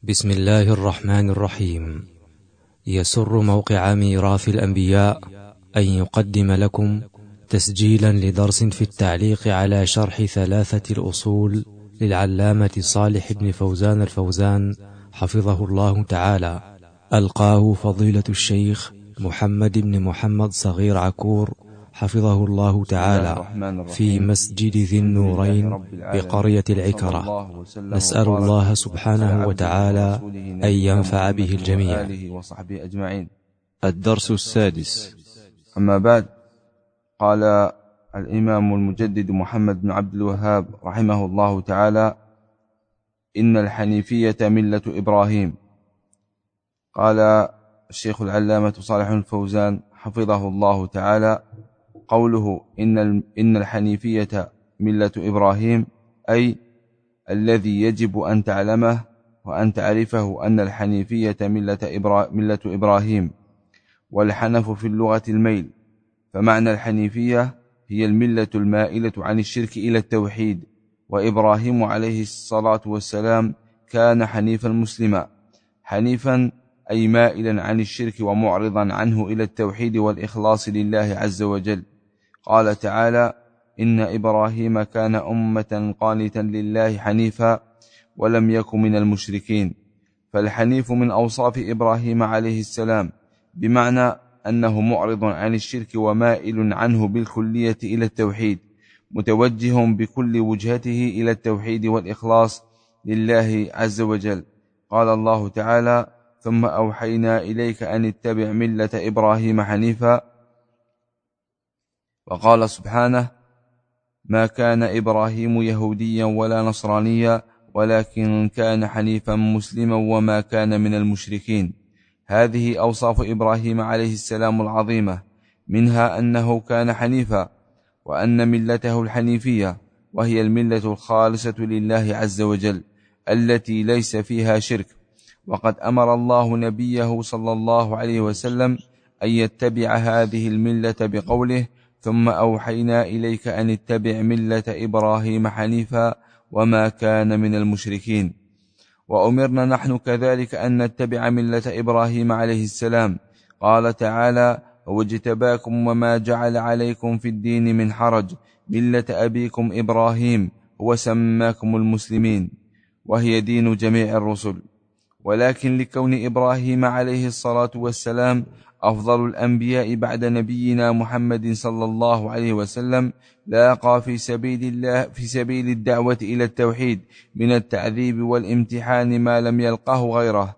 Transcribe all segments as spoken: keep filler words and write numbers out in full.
بسم الله الرحمن الرحيم. يسر موقع ميراث الأنبياء أن يقدم لكم تسجيلا لدرس في التعليق على شرح ثلاثة الأصول للعلامة صالح بن فوزان الفوزان حفظه الله تعالى، ألقاه فضيلة الشيخ محمد بن محمد صغير عكور حفظه الله تعالى في مسجد ذي النورين بقرية العكرة. نسأل الله سبحانه وتعالى أن ينفع به الجميع. وصحبه أجمعين. الدرس السادس. أما بعد، قال الإمام المجدد محمد بن عبد الوهاب رحمه الله تعالى: إن الحنيفية ملة إبراهيم. قال الشيخ العلامة صالح الفوزان حفظه الله تعالى: قوله إن إن الحنيفية ملة إبراهيم، أي الذي يجب أن تعلمه وأن تعرفه أن الحنيفية ملة, إبرا ملة إبراهيم. والحنف في اللغة الميل، فمعنى الحنيفية هي الملة المائلة عن الشرك إلى التوحيد. وإبراهيم عليه الصلاة والسلام كان حنيفا مسلما. حنيفا أي مائلا عن الشرك ومعرضا عنه إلى التوحيد والإخلاص لله عز وجل. قال تعالى: إن إبراهيم كان أمة قانتا لله حنيفا ولم يكن من المشركين. فالحنيف من أوصاف إبراهيم عليه السلام، بمعنى أنه معرض عن الشرك ومائل عنه بالكلية إلى التوحيد، متوجه بكل وجهته إلى التوحيد والإخلاص لله عز وجل. قال الله تعالى: ثم أوحينا إليك أن اتبع ملة إبراهيم حنيفا. وقال سبحانه: ما كان إبراهيم يهوديا ولا نصرانيا ولكن كان حنيفا مسلما وما كان من المشركين. هذه أوصاف إبراهيم عليه السلام العظيمة، منها أنه كان حنيفا، وأن ملته الحنيفية، وهي الملة الخالصة لله عز وجل التي ليس فيها شرك. وقد أمر الله نبيه صلى الله عليه وسلم أن يتبع هذه الملة بقوله: ثم أوحينا إليك أن اتبع ملة إبراهيم حنيفا وما كان من المشركين. وأمرنا نحن كذلك أن نتبع ملة إبراهيم عليه السلام. قال تعالى: واجتباكم وما جعل عليكم في الدين من حرج ملة أبيكم إبراهيم وسماكم المسلمين، وهي دين جميع الرسل. ولكن لكون إبراهيم عليه الصلاة والسلام أفضل الأنبياء بعد نبينا محمد صلى الله عليه وسلم، لاقى في سبيل الله في سبيل الدعوة إلى التوحيد من التعذيب والامتحان ما لم يلقه غيره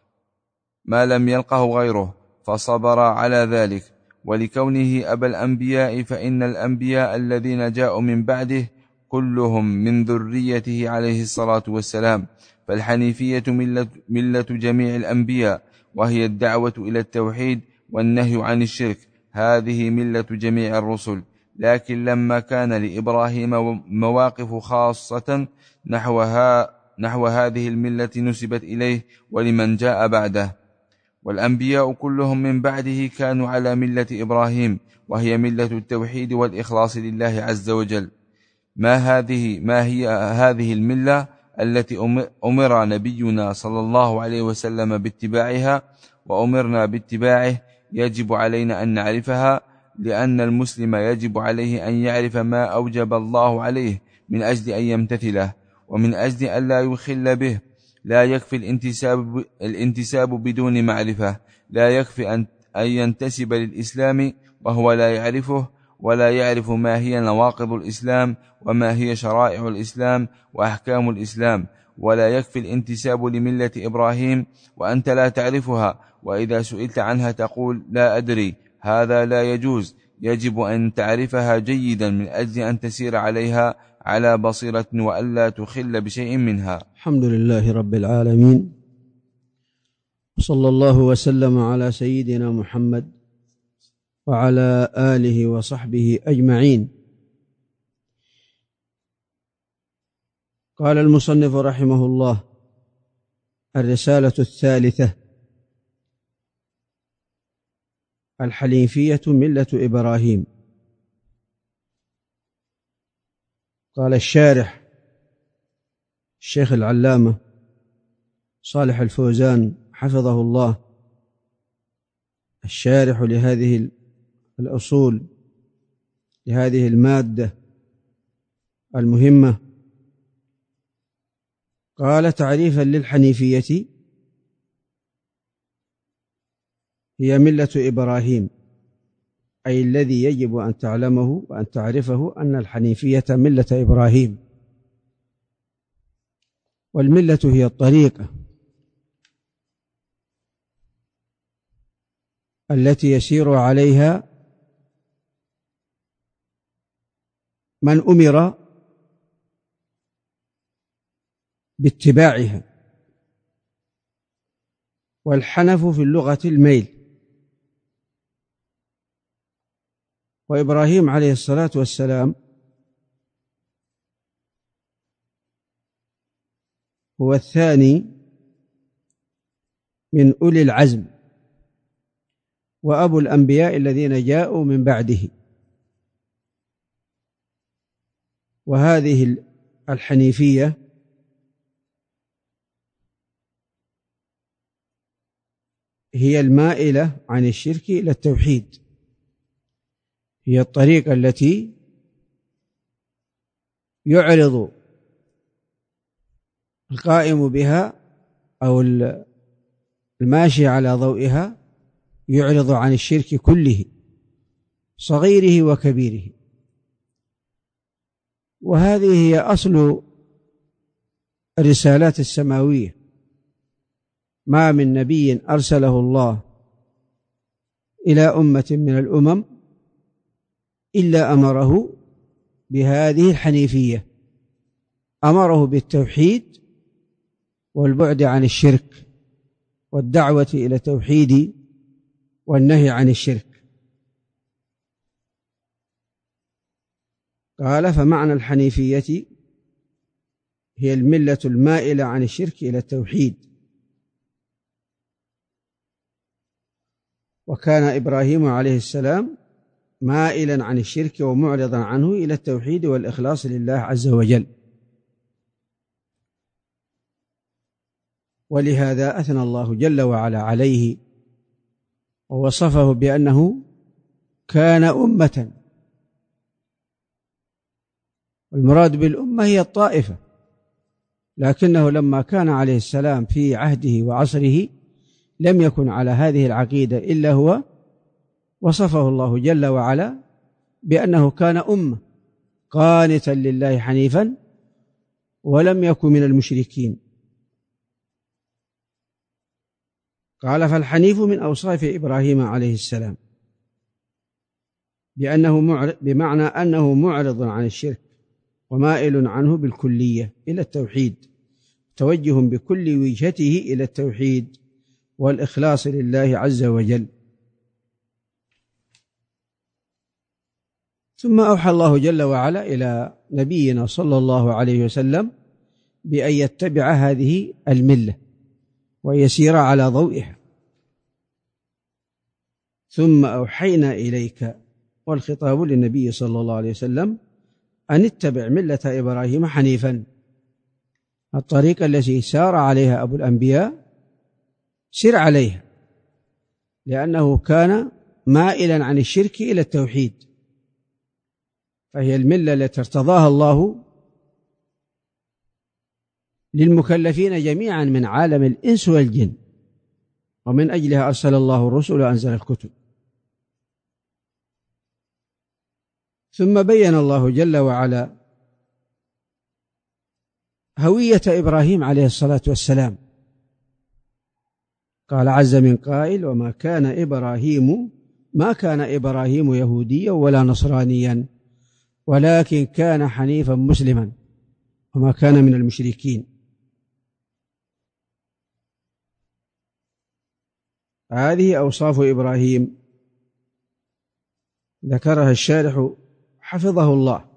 ما لم يلقه غيره فصبر على ذلك. ولكونه أبا الأنبياء، فإن الأنبياء الذين جاءوا من بعده كلهم من ذريته عليه الصلاة والسلام. فالحنيفية ملة, ملة جميع الأنبياء، وهي الدعوة إلى التوحيد والنهي عن الشرك. هذه ملة جميع الرسل. لكن لما كان لإبراهيم مواقف خاصة نحوها نحو هذه الملة نسبت إليه ولمن جاء بعده. والأنبياء كلهم من بعده كانوا على ملة إبراهيم، وهي ملة التوحيد والإخلاص لله عز وجل. ما هذه ما هي هذه الملة التي أمر نبينا صلى الله عليه وسلم باتباعها وأمرنا باتباعه؟ يجب علينا أن نعرفها، لأن المسلم يجب عليه أن يعرف ما أوجب الله عليه من أجل أن يمتثله، ومن أجل أن لا يخل به. لا يكفي الانتساب, الانتساب بدون معرفة. لا يكفي أن ينتسب للإسلام وهو لا يعرفه، ولا يعرف ما هي نواقض الإسلام وما هي شرائع الإسلام وأحكام الإسلام. ولا يكفي الانتساب لملة إبراهيم وأنت لا تعرفها، وإذا سئلت عنها تقول لا أدري. هذا لا يجوز. يجب أن تعرفها جيدا من أجل أن تسير عليها على بصيرة وألا تخل بشيء منها. الحمد لله رب العالمين، صلى الله وسلم على سيدنا محمد وعلى آله وصحبه أجمعين. قال المصنف رحمه الله: الرسالة الثالثة: الحنيفية ملة إبراهيم. قال الشارح الشيخ العلامة صالح الفوزان حفظه الله الشارح لهذه الأصول لهذه المادة المهمة قال: تعريفا للحنيفية: هي ملة إبراهيم، أي الذي يجب أن تعلمه وأن تعرفه أن الحنيفية ملة إبراهيم. والملة هي الطريقة التي يسير عليها من أمر باتباعها. والحنف في اللغة الميل. وإبراهيم عليه الصلاة والسلام هو الثاني من أولي العزم وأبو الأنبياء الذين جاءوا من بعده. وهذه الحنيفية هي المائلة عن الشرك إلى التوحيد، هي الطريقة التي يعرض القائم بها أو الماشي على ضوئها يعرض عن الشرك كله صغيره وكبيره. وهذه هي أصل الرسالات السماوية. ما من نبي أرسله الله إلى أمة من الأمم إلا أمره بهذه الحنيفية، أمره بالتوحيد والبعد عن الشرك والدعوة إلى التوحيد والنهي عن الشرك. قال: فمعنى الحنيفية هي الملة المائلة عن الشرك إلى التوحيد. وكان إبراهيم عليه السلام مائلا عن الشرك ومعرضا عنه إلى التوحيد والإخلاص لله عز وجل. ولهذا أثنى الله جل وعلا عليه ووصفه بأنه كان أمة. المراد بالأمة هي الطائفة، لكنه لما كان عليه السلام في عهده وعصره لم يكن على هذه العقيدة إلا هو، وصفه الله جل وعلا بأنه كان أمة قانتا لله حنيفا ولم يكن من المشركين. قال: فالحنيف من أوصاف إبراهيم عليه السلام، بأنه معرض بمعنى أنه معرض عن الشرك ومائل عنه بالكلية إلى التوحيد، توجه بكل وجهته إلى التوحيد والإخلاص لله عز وجل. ثم أوحى الله جل وعلا إلى نبينا صلى الله عليه وسلم بأن يتبع هذه الملة ويسير على ضوئها. ثم أوحينا إليك، والخطاب للنبي صلى الله عليه وسلم، أن اتبع ملة إبراهيم حنيفا، الطريقة التي سار عليها أبو الأنبياء سر عليها، لأنه كان مائلا عن الشرك إلى التوحيد، فهي الملة التي ارتضاها الله للمكلفين جميعا من عالم الإنس والجن، ومن أجلها أرسل الله الرسل وأنزل الكتب. ثم بين الله جل وعلا هوية إبراهيم عليه الصلاة والسلام. قال عز من قائل: وما كان إبراهيم ما كان إبراهيم يهوديا ولا نصرانيا ولكن كان حنيفا مسلما وما كان من المشركين. هذه أوصاف إبراهيم ذكرها الشارح حفظه الله.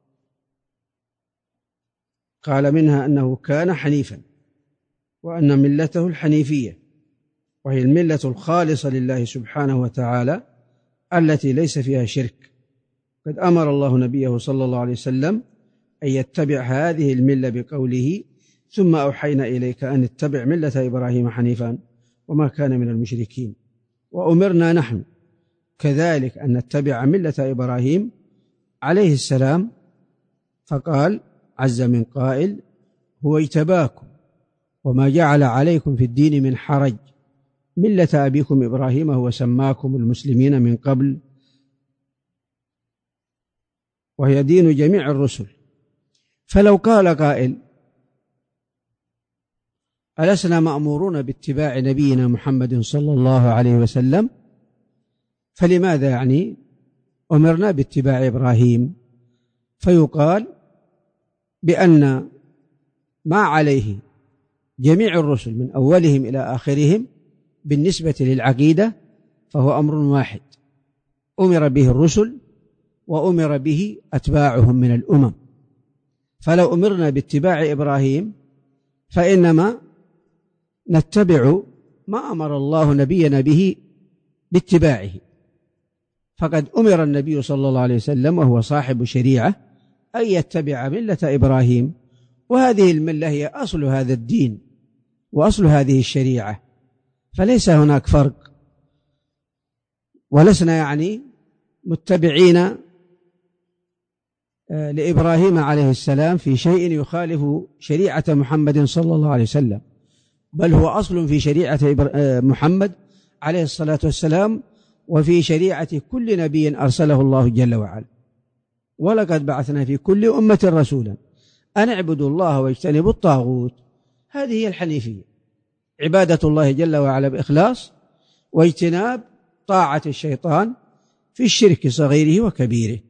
قال منها أنه كان حنيفا، وأن ملته الحنيفية، وهي الملة الخالصة لله سبحانه وتعالى التي ليس فيها شرك. قد أمر الله نبيه صلى الله عليه وسلم أن يتبع هذه الملة بقوله: ثم أوحينا إليك أن اتبع ملة إبراهيم حنيفا وما كان من المشركين وأمرنا نحن كذلك أن نتبع ملة إبراهيم عليه السلام. فقال عز من قائل هو اجتباكم وما جعل عليكم في الدين من حرج ملة أبيكم إبراهيم هو سماكم المسلمين من قبل وهي دين جميع الرسل. فلو قال قائل ألسنا مأمورون باتباع نبينا محمد صلى الله عليه وسلم فلماذا يعني أمرنا باتباع إبراهيم؟ فيقال بأن ما عليه جميع الرسل من أولهم إلى آخرهم بالنسبة للعقيدة فهو أمر واحد أمر به الرسل وأمر به أتباعهم من الأمم. فلو أمرنا باتباع إبراهيم فإنما نتبع ما أمر الله نبينا به باتباعه، فقد أمر النبي صلى الله عليه وسلم وهو صاحب شريعة أن يتبع ملة إبراهيم، وهذه الملة هي أصل هذا الدين وأصل هذه الشريعة، فليس هناك فرق، ولسنا يعني متبعين لإبراهيم عليه السلام في شيء يخالف شريعة محمد صلى الله عليه وسلم، بل هو أصل في شريعة محمد عليه الصلاة والسلام وفي شريعة كل نبي أرسله الله جل وعلا. ولقد بعثنا في كل أمة رسولا أن اعبدوا الله واجتنبوا الطاغوت. هذه هي الحنيفية، عبادة الله جل وعلا بإخلاص واجتناب طاعة الشيطان في الشرك صغيره وكبيره.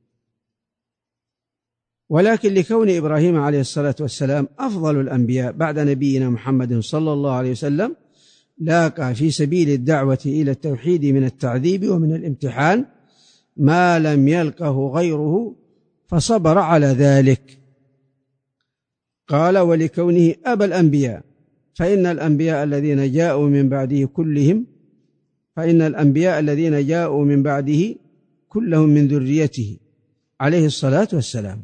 ولكن لكون إبراهيم عليه الصلاة والسلام أفضل الأنبياء بعد نبينا محمد صلى الله عليه وسلم لاقى في سبيل الدعوة إلى التوحيد من التعذيب ومن الامتحان ما لم يلقه غيره فصبر على ذلك. قال ولكونه أبا الأنبياء فإن الأنبياء الذين جاءوا من بعده كلهم فإن الأنبياء الذين جاءوا من بعده كلهم من ذريته عليه الصلاة والسلام.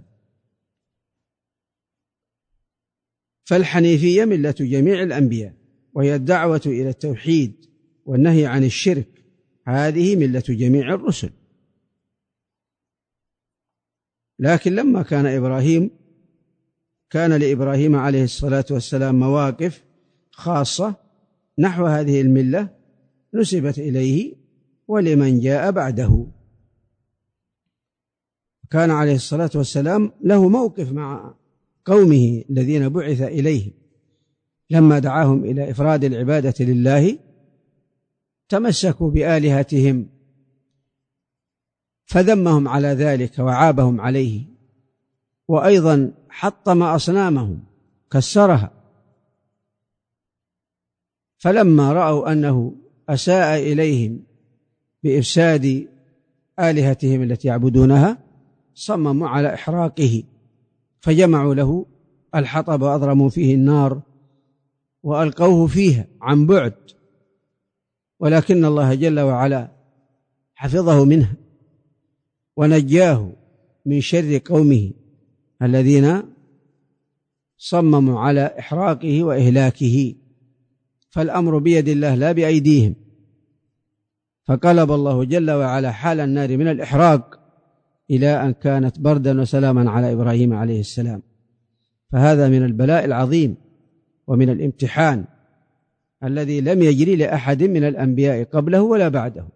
فالحنيفية ملة جميع الأنبياء وهي الدعوة إلى التوحيد والنهي عن الشرك، هذه ملة جميع الرسل. لكن لما كان إبراهيم كان لإبراهيم عليه الصلاة والسلام مواقف خاصة نحو هذه الملة نسبت إليه ولمن جاء بعده. كان عليه الصلاة والسلام له موقف مع قومه الذين بعث إليهم لما دعاهم إلى إفراد العبادة لله تمسكوا بآلهتهم فذمهم على ذلك وعابهم عليه، وأيضا حطم أصنامهم كسرها. فلما رأوا أنه أساء إليهم بإفساد آلهتهم التي يعبدونها صمموا على إحراقه، فجمعوا له الحطب وأضرموا فيه النار وألقوه فيها عن بعد، ولكن الله جل وعلا حفظه منها ونجاه من شر قومه الذين صمموا على إحراقه وإهلاكه. فالأمر بيد الله لا بأيديهم، فقلب الله جل وعلا حال النار من الإحراق إلى أن كانت بردا وسلاما على إبراهيم عليه السلام. فهذا من البلاء العظيم ومن الامتحان الذي لم يجري لأحد من الأنبياء قبله ولا بعده.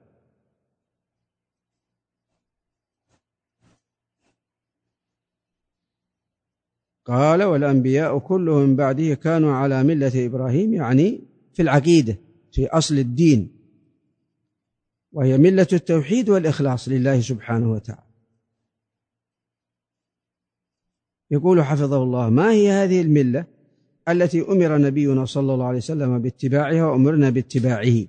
قال والأنبياء كلهم من بعده كانوا على ملة إبراهيم، يعني في العقيدة في أصل الدين، وهي ملة التوحيد والإخلاص لله سبحانه وتعالى. يقول حفظه الله ما هي هذه الملة التي أمر نبينا صلى الله عليه وسلم باتباعها وأمرنا باتباعه؟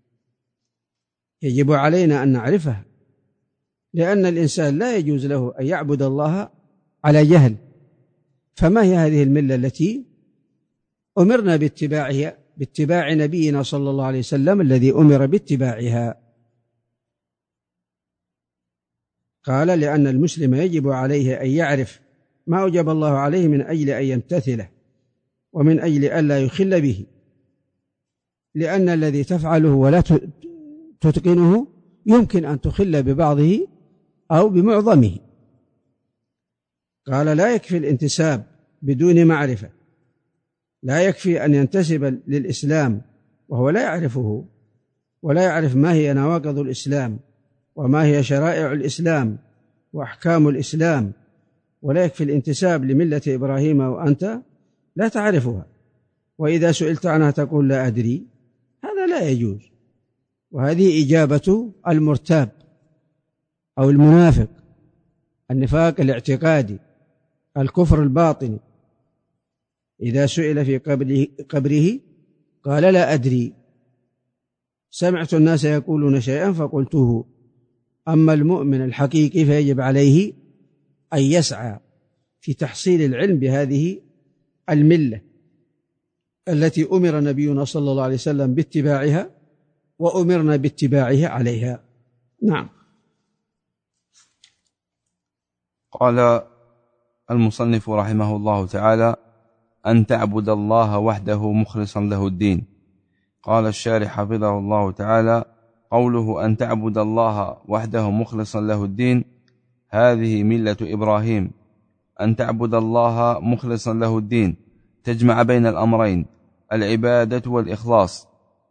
يجب علينا أن نعرفها، لأن الإنسان لا يجوز له أن يعبد الله على جهل. فما هي هذه الملة التي أمرنا باتباعها باتباع نبينا صلى الله عليه وسلم الذي أمر باتباعها؟ قال لأن المسلم يجب عليه أن يعرف ما أوجب الله عليه من أجل أن يمتثله، ومن أجل ألا يخل به، لأن الذي تفعله ولا تتقنه يمكن أن تخل ببعضه أو بمعظمه. قال لا يكفي الانتساب بدون معرفة، لا يكفي أن ينتسب للإسلام وهو لا يعرفه ولا يعرف ما هي نواقض الإسلام وما هي شرائع الإسلام وأحكام الإسلام، ولا يكفي الانتساب لملة إبراهيم وأنت لا تعرفها، وإذا سئلت عنها تقول لا أدري، هذا لا يجوز. وهذه إجابة المرتاب أو المنافق، النفاق الاعتقادي، الكفر الباطني، إذا سئل في قبره, قبره قال لا أدري، سمعت الناس يقولون شيئا فقلته. أما المؤمن الحقيقي فيجب عليه أن يسعى في تحصيل العلم بهذه الملة التي أمر نبينا صلى الله عليه وسلم باتباعها وأمرنا باتباعه عليها. نعم. قال المصنف رحمه الله تعالى: أن تعبد الله وحده مخلصا له الدين. قال الشارح حفظه الله تعالى: قوله أن تعبد الله وحده مخلصا له الدين هذه ملة إبراهيم، أن تعبد الله مخلصا له الدين تجمع بين الأمرين، العبادة والإخلاص،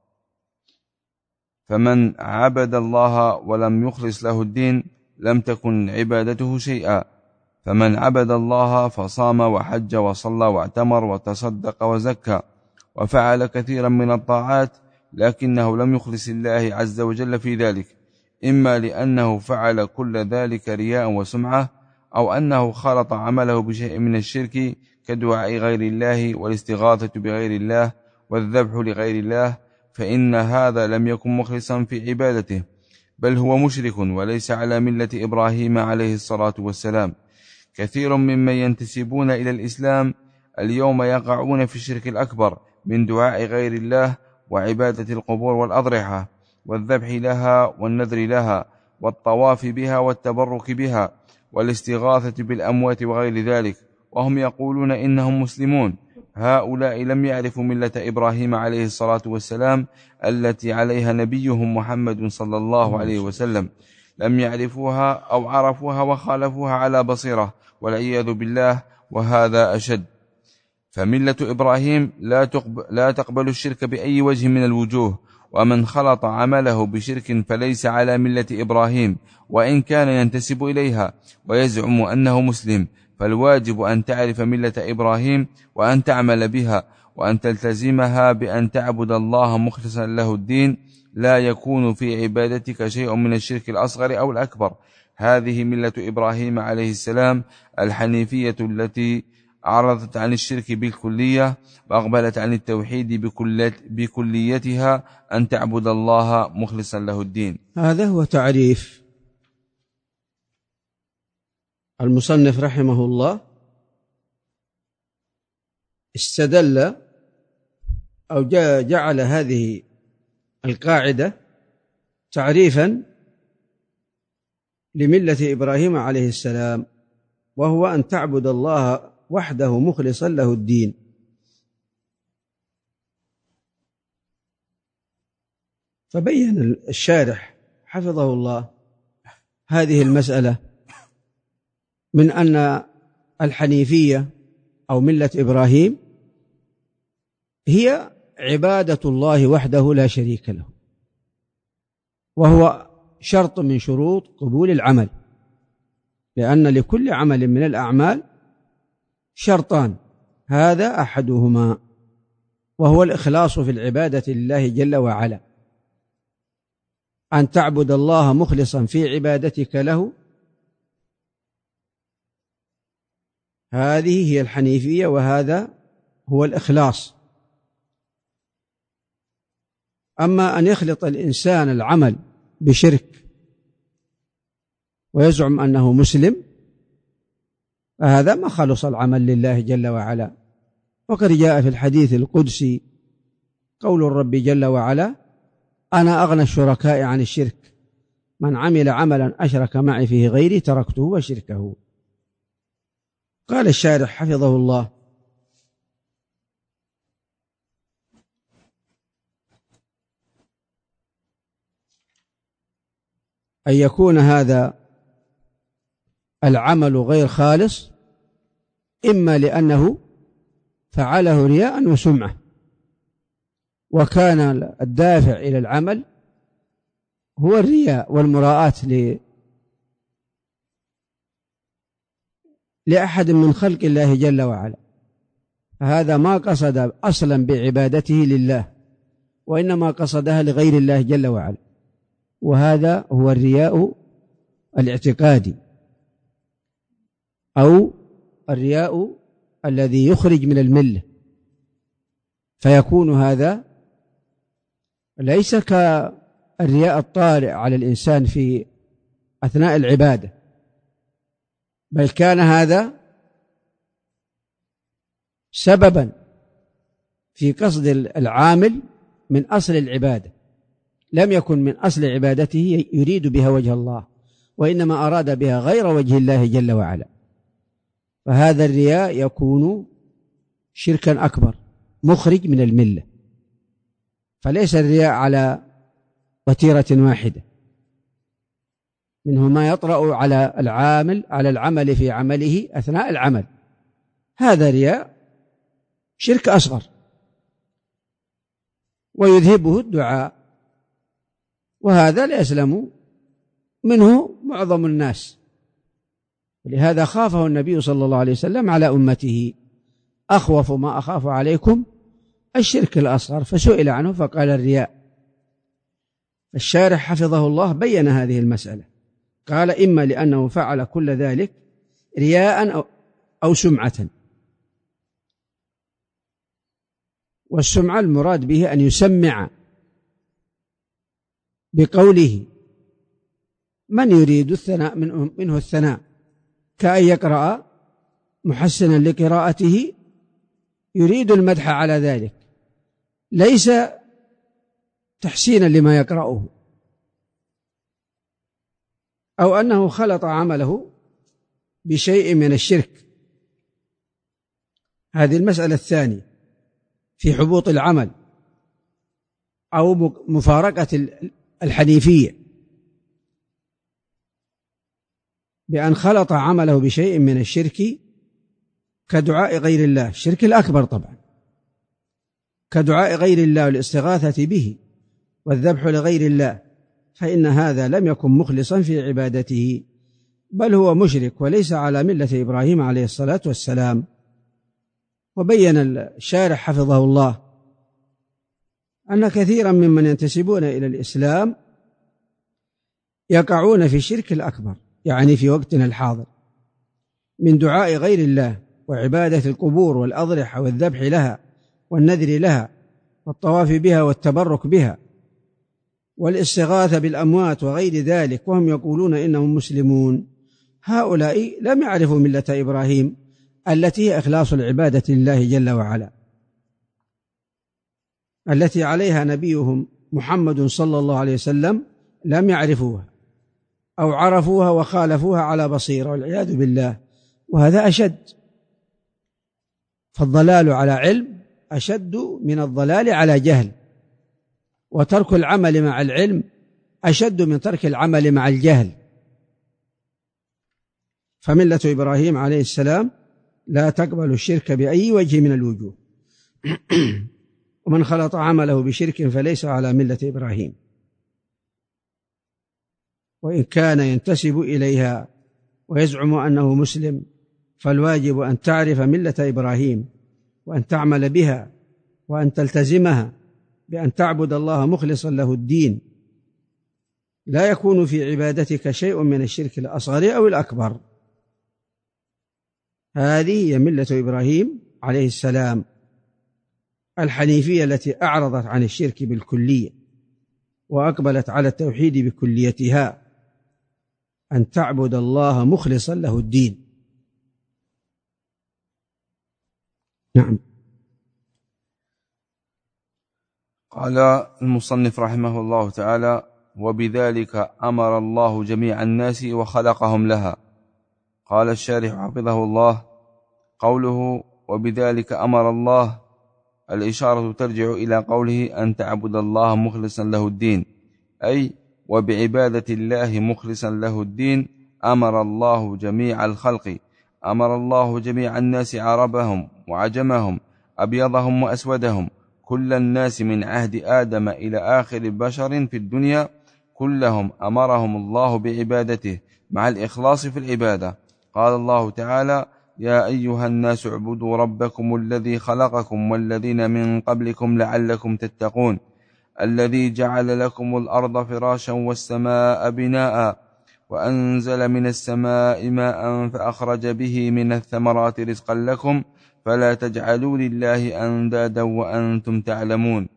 فمن عبد الله ولم يخلص له الدين لم تكن عبادته شيئا، فمن عبد الله فصام وحج وصلى واعتمر وتصدق وزكى وفعل كثيرا من الطاعات لكنه لم يخلص الله عز وجل في ذلك، إما لأنه فعل كل ذلك رياء وسمعة، أو أنه خلط عمله بشيء من الشرك كدعاء غير الله والاستغاثة بغير الله والذبح لغير الله، فإن هذا لم يكن مخلصا في عبادته، بل هو مشرك وليس على ملة إبراهيم عليه الصلاة والسلام. كثير ممن ينتسبون إلى الإسلام اليوم يقعون في الشرك الأكبر من دعاء غير الله وعبادة القبور والأضرحة والذبح لها والنذر لها والطواف بها والتبرك بها والاستغاثة بالأموات وغير ذلك، وهم يقولون إنهم مسلمون. هؤلاء لم يعرفوا ملة إبراهيم عليه الصلاة والسلام التي عليها نبيهم محمد صلى الله عليه وسلم، لم يعرفوها أو عرفوها وخالفوها على بصيرة والعياذ بالله، وهذا أشد. فملة إبراهيم لا تقبل, لا تقبل الشرك بأي وجه من الوجوه، ومن خلط عمله بشرك فليس على ملة إبراهيم وإن كان ينتسب إليها ويزعم أنه مسلم. فالواجب أن تعرف ملة إبراهيم وأن تعمل بها وأن تلتزمها بأن تعبد الله مخلصا له الدين، لا يكون في عبادتك شيء من الشرك الأصغر أو الأكبر. هذه ملة إبراهيم عليه السلام الحنيفية التي أعرضت عن الشرك بالكلية وأقبلت عن التوحيد بكليتها، أن تعبد الله مخلصا له الدين. هذا هو تعريف المصنف رحمه الله. استدل أو جعل هذه القاعدة تعريفا لملة إبراهيم عليه السلام، وهو أن تعبد الله وحده مخلصا له الدين. فبين الشارح حفظه الله هذه المسألة من أن الحنيفية أو ملة إبراهيم هي عبادة الله وحده لا شريك له، وهو شرط من شروط قبول العمل، لأن لكل عمل من الأعمال شرطان، هذا أحدهما وهو الإخلاص في العبادة لله جل وعلا، أن تعبد الله مخلصا في عبادتك له، هذه هي الحنيفية وهذا هو الإخلاص. أما أن يخلط الإنسان العمل بشرك ويزعم أنه مسلم، فهذا ما خلص العمل لله جل وعلا. وقد جاء في الحديث القدسي قول الرب جل وعلا: أنا أغنى الشركاء عن الشرك، من عمل عملا أشرك معي فيه غيري تركته وشركه. قال الشارح حفظه الله: أن يكون هذا العمل غير خالص، إما لأنه فعله رياء وسمعة، وكان الدافع إلى العمل هو الرياء والمراءة لأحد من خلق الله جل وعلا، فهذا ما قصد أصلا بعبادته لله، وإنما قصدها لغير الله جل وعلا، وهذا هو الرياء الاعتقادي أو الرياء الذي يخرج من الملة، فيكون هذا ليس كالرياء الطارئ على الإنسان في أثناء العبادة، بل كان هذا سببا في قصد العامل من أصل العبادة، لم يكن من أصل عبادته يريد بها وجه الله، وإنما أراد بها غير وجه الله جل وعلا، فهذا الرياء يكون شركا أكبر مخرج من الملة. فليس الرياء على وتيرة واحدة، منه ما يطرأ على العامل على العمل في عمله أثناء العمل، هذا رياء شرك أصغر ويذهبه الدعاء، وهذا لا يسلم منه معظم الناس، ولهذا خافه النبي صلى الله عليه وسلم على أمته: أخوف ما أخاف عليكم الشرك الأصغر، فسئل عنه فقال الرياء. الشارح حفظه الله بين هذه المسألة، قال: إما لأنه فعل كل ذلك رياء أو سمعة، والسمعة المراد به أن يسمع بقوله من يريد الثناء منه الثناء، كأن يقرأ محسنا لقراءته يريد المدح على ذلك، ليس تحسينا لما يقرأه، أو أنه خلط عمله بشيء من الشرك. هذه المسألة الثانية في حبوط العمل أو مفارقة الحنيفية، بأن خلط عمله بشيء من الشرك كدعاء غير الله، الشرك الأكبر طبعا، كدعاء غير الله والاستغاثة به والذبح لغير الله، فإن هذا لم يكن مخلصا في عبادته، بل هو مشرك وليس على ملة إبراهيم عليه الصلاة والسلام. وبين الشارح حفظه الله أن كثيرا ممن ينتسبون إلى الإسلام يقعون في الشرك الأكبر، يعني في وقتنا الحاضر، من دعاء غير الله وعبادة القبور والأضرحة والذبح لها والنذر لها والطواف بها والتبرك بها والاستغاثة بالأموات وغير ذلك، وهم يقولون إنهم مسلمون. هؤلاء لم يعرفوا ملة إبراهيم التي هي إخلاص العبادة لله جل وعلا، التي عليها نبيهم محمد صلى الله عليه وسلم، لم يعرفوها أو عرفوها وخالفوها على بصيرة والعياذ بالله، وهذا أشد، فالضلال على علم أشد من الضلال على جهل، وترك العمل مع العلم أشد من ترك العمل مع الجهل. فملة إبراهيم عليه السلام لا تقبل الشرك بأي وجه من الوجوه، ومن خلط عمله بشرك فليس على ملة إبراهيم، وإن كان ينتسب إليها ويزعم أنه مسلم، فالواجب أن تعرف ملة إبراهيم وأن تعمل بها وأن تلتزمها بأن تعبد الله مخلصا له الدين، لا يكون في عبادتك شيء من الشرك الأصغر أو الأكبر. هذه هي ملة إبراهيم عليه السلام الحنيفية، التي أعرضت عن الشرك بالكلية وأقبلت على التوحيد بكليتها، أن تعبد الله مخلصا له الدين. نعم. قال المصنف رحمه الله تعالى: وبذلك أمر الله جميع الناس وخلقهم لها. قال الشارح حفظه الله: قوله وبذلك أمر الله، الإشارة ترجع إلى قوله أن تعبد الله مخلصا له الدين، أي وبعبادة الله مخلصا له الدين أمر الله جميع الخلق، أمر الله جميع الناس عربهم وعجمهم، أبيضهم وأسودهم، كل الناس من عهد آدم إلى آخر بشر في الدنيا كلهم أمرهم الله بعبادته مع الإخلاص في العبادة. قال الله تعالى: يا أيها الناس اعبدوا ربكم الذي خلقكم والذين من قبلكم لعلكم تتقون، الذي جعل لكم الأرض فراشا والسماء بناء وأنزل من السماء ماء فأخرج به من الثمرات رزقا لكم فلا تجعلوا لله أندادا وأنتم تعلمون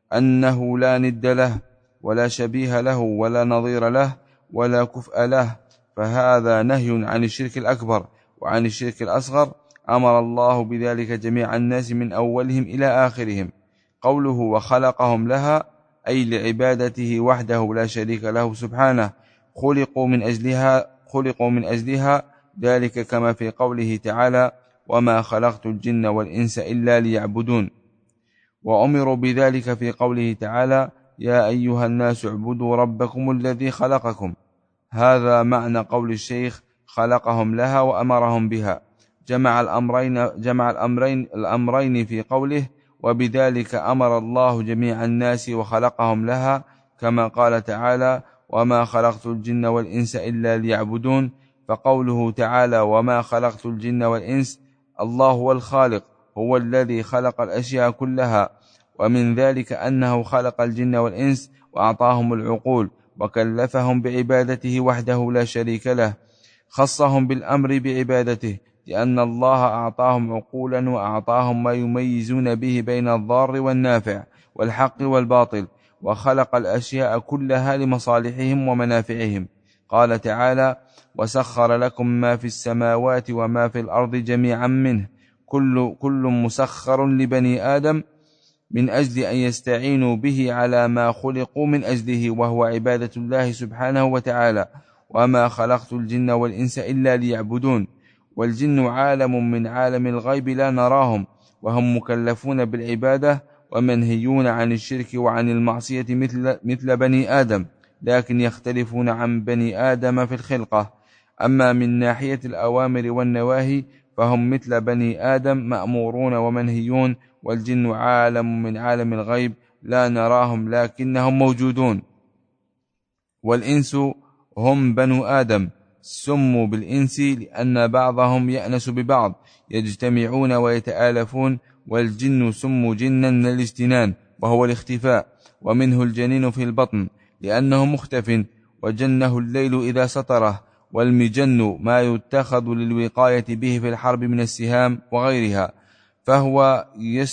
أنه لا ند له ولا شبيه له ولا نظير له ولا كفء له، فهذا نهي عن الشرك الأكبر وعن الشرك الأصغر، أمر الله بذلك جميع الناس من أولهم إلى آخرهم. قوله وخلقهم لها أي لعبادته وحده لا شريك له سبحانه، خلقوا من أجلها خلقوا من أجلها ذلك كما في قوله تعالى: وما خلقت الجن والإنس إلا ليعبدون. وأمروا بذلك في قوله تعالى: يا أيها الناس اعبدوا ربكم الذي خلقكم. هذا معنى قول الشيخ خلقهم لها وأمرهم بها، جمع الأمرين, جمع الأمرين, الأمرين في قوله وبذلك أمر الله جميع الناس وخلقهم لها، كما قال تعالى: وما خلقت الجن والإنس إلا ليعبدون. فقوله تعالى وما خلقت الجن والإنس، الله هو الخالق، هو الذي خلق الأشياء كلها، ومن ذلك أنه خلق الجن والإنس وأعطاهم العقول وكلفهم بعبادته وحده لا شريك له، خصهم بالأمر بعبادته لأن الله أعطاهم عقولا وأعطاهم ما يميزون به بين الضار والنافع والحق والباطل، وخلق الأشياء كلها لمصالحهم ومنافعهم. قال تعالى: وسخر لكم ما في السماوات وما في الأرض جميعا منه كل, كل مسخر لبني آدم من أجل أن يستعينوا به على ما خلقوا من أجله، وهو عبادة الله سبحانه وتعالى. وما خلقت الجن والإنس إلا ليعبدون. والجن عالم من عالم الغيب لا نراهم، وهم مكلفون بالعبادة ومنهيون عن الشرك وعن المعصية مثل, مثل بني آدم، لكن يختلفون عن بني آدم في الخلقة. أما من ناحية الأوامر والنواهي فهم مثل بني آدم مأمورون ومنهيون، والجن عالم من عالم الغيب لا نراهم لكنهم موجودون. والإنس هم بنو آدم، سموا بالإنس لأن بعضهم يأنس ببعض، يجتمعون ويتآلفون. والجن سموا جنا من الاجتنان وهو الاختفاء، ومنه الجنين في البطن لأنه مختف، وجنه الليل إذا سطره. والمجن ما يتخذ للوقاية به في الحرب من السهام وغيرها، فهو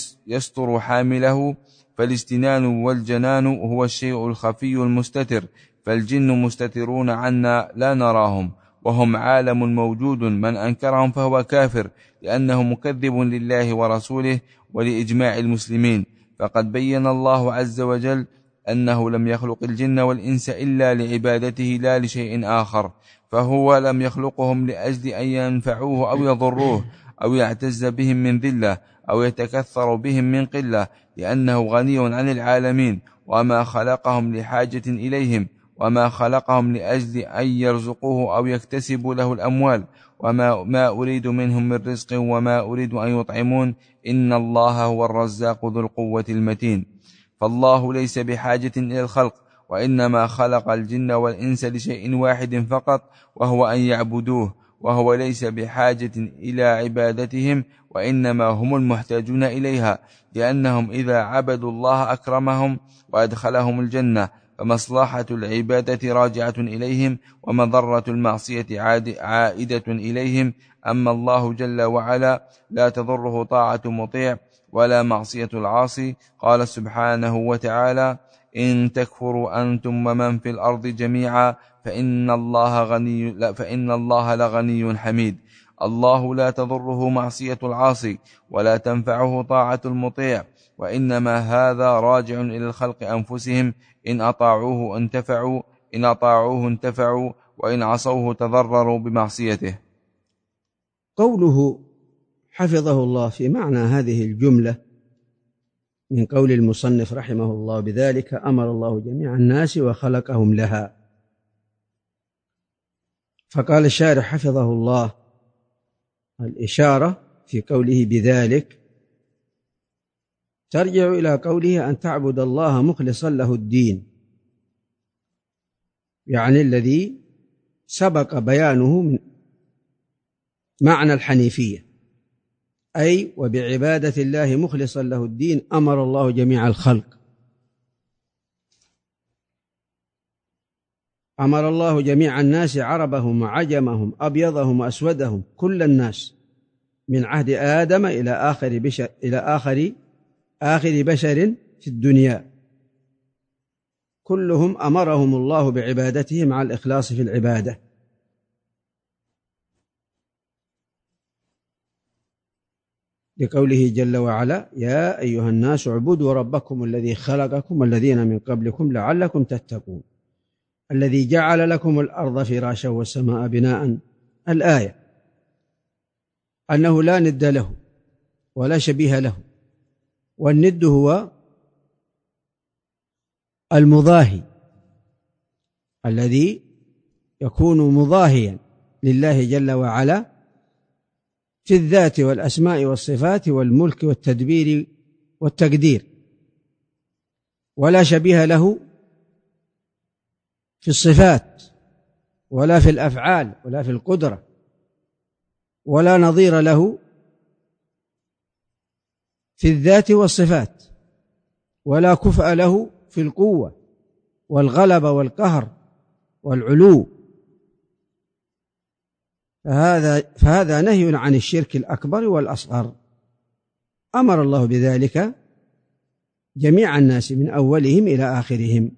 يستر حامله. فالاجتنان والجنان هو الشيء الخفي المستتر، فالجن مستترون عنا لا نراهم، وهم عالم موجود، من أنكرهم فهو كافر لأنه مكذب لله ورسوله ولإجماع المسلمين. فقد بين الله عز وجل أنه لم يخلق الجن والإنس إلا لعبادته لا لشيء آخر، فهو لم يخلقهم لأجل أن ينفعوه أو يضروه أو يعتز بهم من ذلة أو يتكثر بهم من قلة، لأنه غني عن العالمين، وما خلقهم لحاجة إليهم، وما خلقهم لأجل أن يرزقوه أو يكتسبوا له الأموال، وما ما أريد منهم من رزق وما أريد أن يطعمون، إن الله هو الرزاق ذو القوة المتين. فالله ليس بحاجة إلى الخلق، وإنما خلق الجن والإنس لشيء واحد فقط، وهو أن يعبدوه، وهو ليس بحاجة إلى عبادتهم، وإنما هم المحتاجون إليها، لأنهم إذا عبدوا الله أكرمهم وأدخلهم الجنة، فمصلحة العبادة راجعة إليهم، ومضرة المعصية عائدة إليهم. أما الله جل وعلا لا تضره طاعة مطيع ولا معصية العاصي. قال سبحانه وتعالى: إن تكفروا أنتم ومن في الأرض جميعا فإن الله غني لا فإن الله لغني حميد. الله لا تضره معصية العاصي ولا تنفعه طاعة المطيع، وإنما هذا راجع إلى الخلق أنفسهم، إن أطاعوه انتفعوا إن أطاعوه انتفعوا وإن عصوه تضرروا بمعصيته. قوله حفظه الله في معنى هذه الجملة من قول المصنف رحمه الله: بذلك أمر الله جميع الناس وخلقهم لها. فقال الشارح حفظه الله: الإشارة في قوله بذلك ترجع إلى قوله أن تعبد الله مخلصا له الدين، يعني الذي سبق بيانه من معنى الحنيفية، أي وبعبادة الله مخلصا له الدين أمر الله جميع الخلق. أمر الله جميع الناس، عربهم وعجمهم، أبيضهم وأسودهم، كل الناس من عهد آدم إلى آخر بشر إلى آخر آخر بشر في الدنيا، كلهم أمرهم الله بعبادته مع الإخلاص في العبادة. لقوله جل وعلا: يا أيها الناس اعبدوا ربكم الذي خلقكم والذين من قبلكم لعلكم تتقون الذي جعل لكم الأرض فراشا والسماء بناء. الآية أنه لا ند له ولا شبيه له، والند هو المضاهي الذي يكون مضاهيا لله جل وعلا في الذات والأسماء والصفات والملك والتدبير والتقدير، ولا شبيه له في الصفات ولا في الأفعال ولا في القدرة، ولا نظير له في الذات والصفات، ولا كفء له في القوة والغلبة والقهر والعلو. فهذا, فهذا نهي عن الشرك الأكبر والأصغر. أمر الله بذلك جميع الناس من أولهم إلى آخرهم.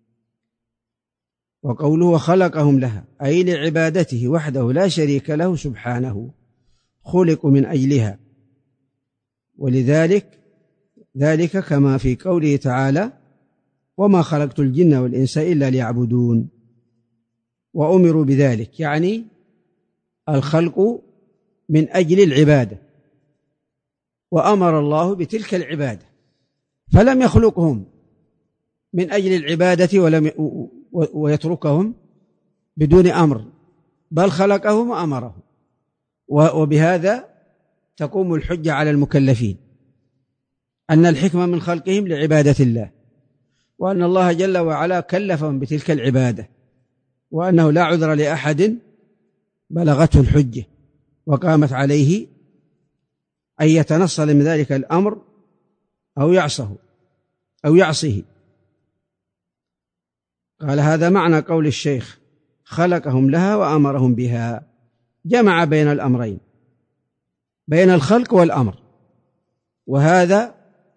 وقوله خلقهم لها أي لعبادته وحده لا شريك له سبحانه، خلقوا من أجلها. ولذلك ذلك كما في قوله تعالى: وما خلقت الجن والإنس إلا ليعبدون. وأمروا بذلك يعني الخلق من أجل العبادة، وأمر الله بتلك العبادة، فلم يخلقهم من أجل العبادة ولم ويتركهم بدون أمر، بل خلقهم وأمرهم. وبهذا تقوم الحجة على المكلفين أن الحكمة من خلقهم لعبادة الله، وأن الله جل وعلا كلفهم بتلك العبادة، وأنه لا عذر لأحد بلغته الحجة وقامت عليه أن يتنصل من ذلك الأمر أو يعصه أو يعصيه. قال: هذا معنى قول الشيخ: خلقهم لها وأمرهم بها. جمع بين الأمرين، بين الخلق والأمر، وهذا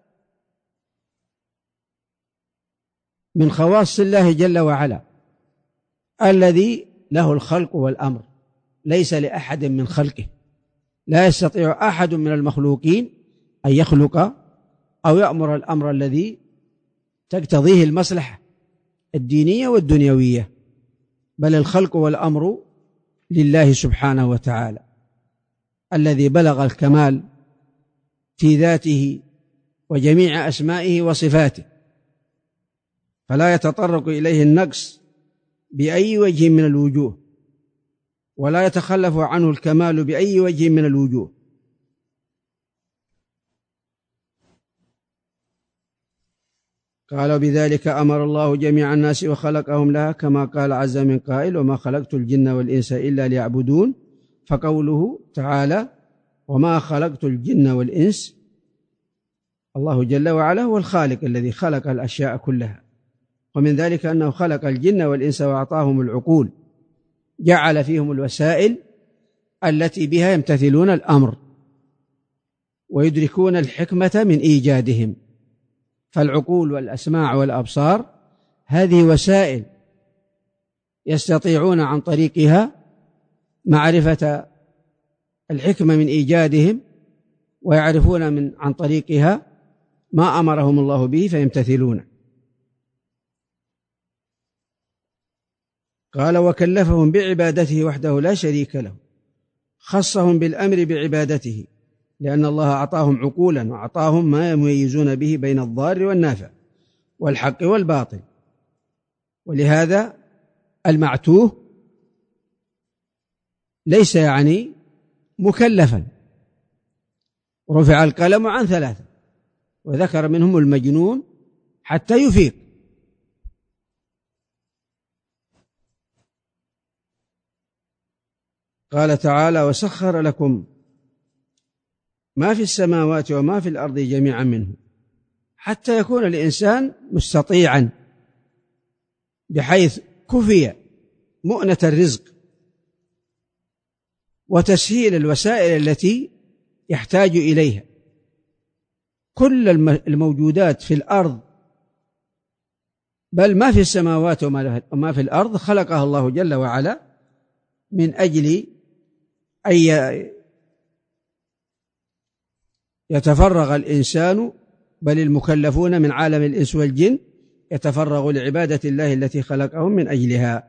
من خواص الله جل وعلا الذي له الخلق والأمر، ليس لأحد من خلقه. لا يستطيع أحد من المخلوقين أن يخلق أو يأمر الأمر الذي تقتضيه المصلحة الدينية والدنيوية، بل الخلق والأمر لله سبحانه وتعالى الذي بلغ الكمال في ذاته وجميع أسمائه وصفاته، فلا يتطرق إليه النقص بأي وجه من الوجوه، ولا يتخلف عنه الكمال بأي وجه من الوجوه. قال: بذلك أمر الله جميع الناس وخلقهم لها، كما قال عز من قائل: وما خلقت الجن والإنس إلا ليعبدون. فقوله تعالى: وما خلقت الجن والإنس، الله جل وعلا هو الخالق الذي خلق الأشياء كلها، ومن ذلك أنه خلق الجن والإنس وأعطاهم العقول، جعل فيهم الوسائل التي بها يمتثلون الأمر ويدركون الحكمة من إيجادهم. فالعقول والأسماع والأبصار هذه وسائل يستطيعون عن طريقها معرفة الحكمة من إيجادهم، ويعرفون من عن طريقها ما أمرهم الله به فيمتثلون. قال: وكلفهم بعبادته وحده لا شريك له، خصهم بالأمر بعبادته لأن الله أعطاهم عقولا وأعطاهم ما يميزون به بين الضار والنافع والحق والباطل. ولهذا المعتوه ليس يعني مكلفا. رفع القلم عن ثلاثة وذكر منهم المجنون حتى يفيق. قال تعالى: وسخر لكم ما في السماوات وما في الأرض جميعا منه، حتى يكون الإنسان مستطيعا بحيث كفي مؤنة الرزق وتسهيل الوسائل التي يحتاج إليها. كل الموجودات في الأرض بل ما في السماوات وما في الأرض خلقها الله جل وعلا من أجل أن يتفرغ الإنسان، بل المكلفون من عالم الإنس والجن يتفرغ لعبادة الله التي خلقهم من أجلها.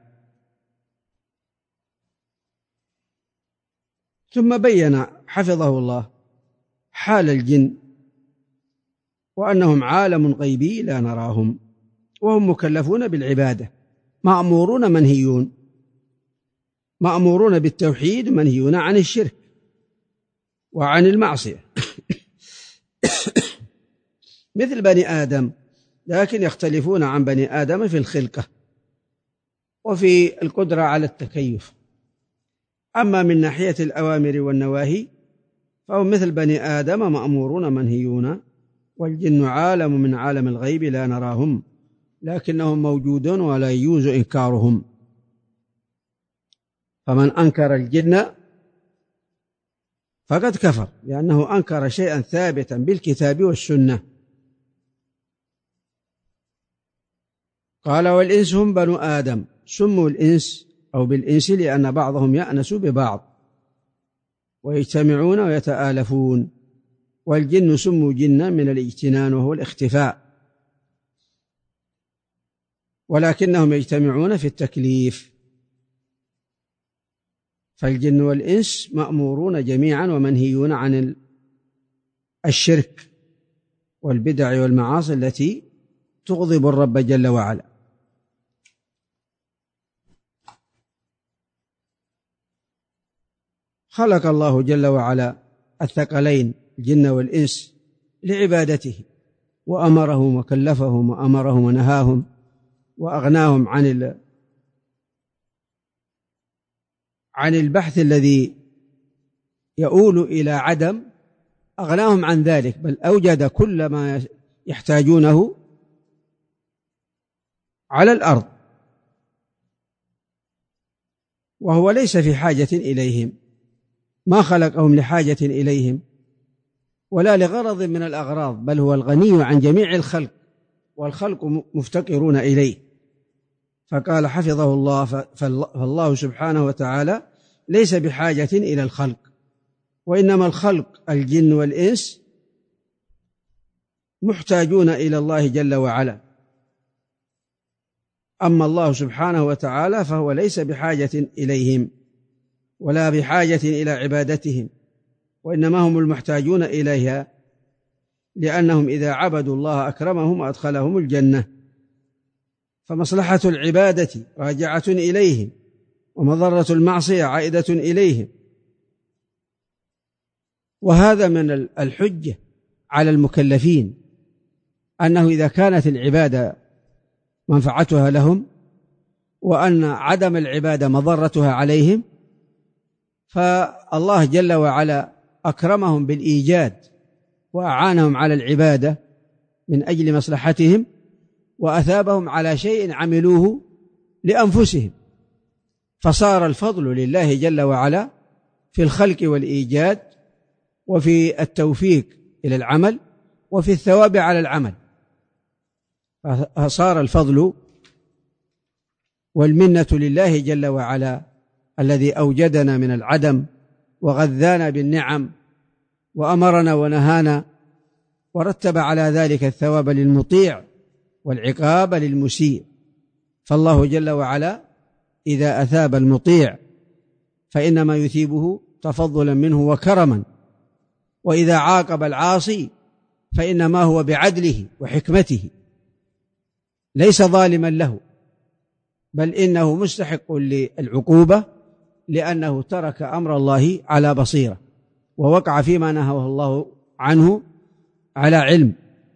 ثم بين حفظه الله حال الجن وأنهم عالم غيبي لا نراهم، وهم مكلفون بالعبادة، مأمورون منهيون، مأمورون بالتوحيد منهيون عن الشرك وعن المعصية مثل بني آدم، لكن يختلفون عن بني آدم في الخلقة وفي القدرة على التكيف. أما من ناحية الأوامر والنواهي فهم مثل بني آدم مأمورون منهيون، والجن عالم من عالم الغيب لا نراهم لكنهم موجودون ولا يجوز إنكارهم. فمن أنكر الجن فقد كفر، لأنه أنكر شيئا ثابتا بالكتاب والسنة. قال: والإنس هم بنو آدم، سموا الإنس أو بالإنس لأن بعضهم يأنس ببعض ويجتمعون ويتآلفون، والجن سموا جنا من الاجتنان وهو الاختفاء، ولكنهم يجتمعون في التكليف. فالجن والإنس مأمورون جميعا ومنهيون عن الشرك والبدع والمعاصي التي تغضب الرب جل وعلا. خلق الله جل وعلا الثقلين الجن والإنس لعبادته، وأمرهم وكلفهم وأمرهم ونهاهم وأغناهم عن عن البحث الذي يؤول إلى عدم، أغناهم عن ذلك، بل أوجد كل ما يحتاجونه على الأرض، وهو ليس في حاجة إليهم، ما خلقهم لحاجة إليهم ولا لغرض من الأغراض، بل هو الغني عن جميع الخلق والخلق مفتقرون إليه. فقال حفظه الله: فالله سبحانه وتعالى ليس بحاجة إلى الخلق، وإنما الخلق الجن والإنس محتاجون إلى الله جل وعلا. أما الله سبحانه وتعالى فهو ليس بحاجة إليهم ولا بحاجة إلى عبادتهم، وإنما هم المحتاجون إليها، لأنهم إذا عبدوا الله أكرمهم وأدخلهم الجنة. فمصلحة العبادة راجعة إليهم، ومضرة المعصية عائدة إليهم. وهذا من الحجة على المكلفين، أنه إذا كانت العبادة منفعتها لهم وأن عدم العبادة مضرتها عليهم، فالله جل وعلا أكرمهم بالإيجاد وأعانهم على العبادة من أجل مصلحتهم، وأثابهم على شيء عملوه لأنفسهم، فصار الفضل لله جل وعلا في الخلق والإيجاد وفي التوفيق إلى العمل وفي الثواب على العمل. فصار الفضل والمنة لله جل وعلا الذي أوجدنا من العدم وغذانا بالنعم وأمرنا ونهانا، ورتب على ذلك الثواب للمطيع والعقاب للمسيء. فالله جل وعلا إذا أثاب المطيع فإنما يثيبه تفضلا منه وكرما، وإذا عاقب العاصي فإنما هو بعدله وحكمته، ليس ظالما له، بل إنه مستحق للعقوبة لأنه ترك أمر الله على بصيرة ووقع فيما نهاه الله عنه على علم.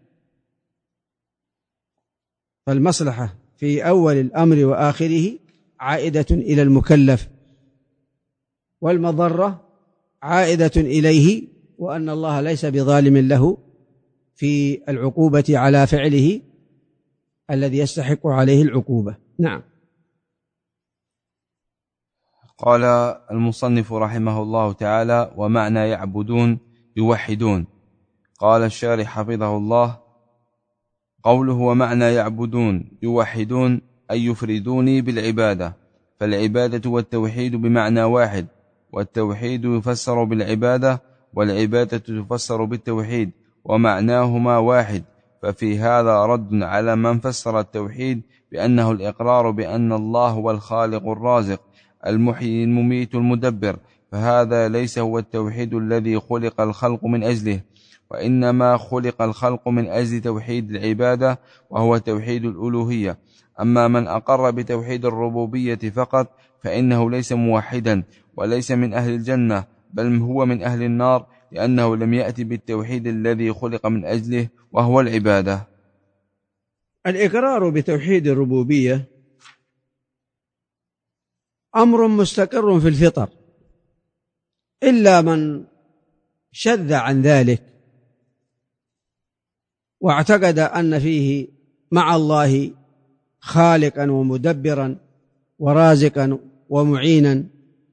فالمصلحة في أول الأمر وآخره عائدة إلى المكلف، والمضرة عائدة إليه، وأن الله ليس بظالم له في العقوبة على فعله الذي يستحق عليه العقوبة. نعم. قال المصنف رحمه الله تعالى: ومعنى يعبدون يوحدون. قال الشارح حفظه الله: قوله ومعنى يعبدون يوحدون أي يفردوني بالعبادة، فالعبادة والتوحيد بمعنى واحد، والتوحيد يفسر بالعبادة، والعبادة تفسر بالتوحيد، ومعناهما واحد. ففي هذا رد على من فسر التوحيد بأنه الإقرار بأن الله هو الخالق الرازق المحيي المميت المدبر، فهذا ليس هو التوحيد الذي خلق الخلق من أجله، وإنما خلق الخلق من أجل توحيد العبادة وهو توحيد الألوهية. أما من أقر بتوحيد الربوبية فقط فإنه ليس موحدا وليس من أهل الجنة، بل هو من أهل النار، لأنه لم يأتي بالتوحيد الذي خلق من أجله وهو العبادة. الإقرار بتوحيد الربوبية أمر مستقر في الفطر، إلا من شذ عن ذلك واعتقد أن فيه مع الله خالقا ومدبرا ورازقا ومعينا،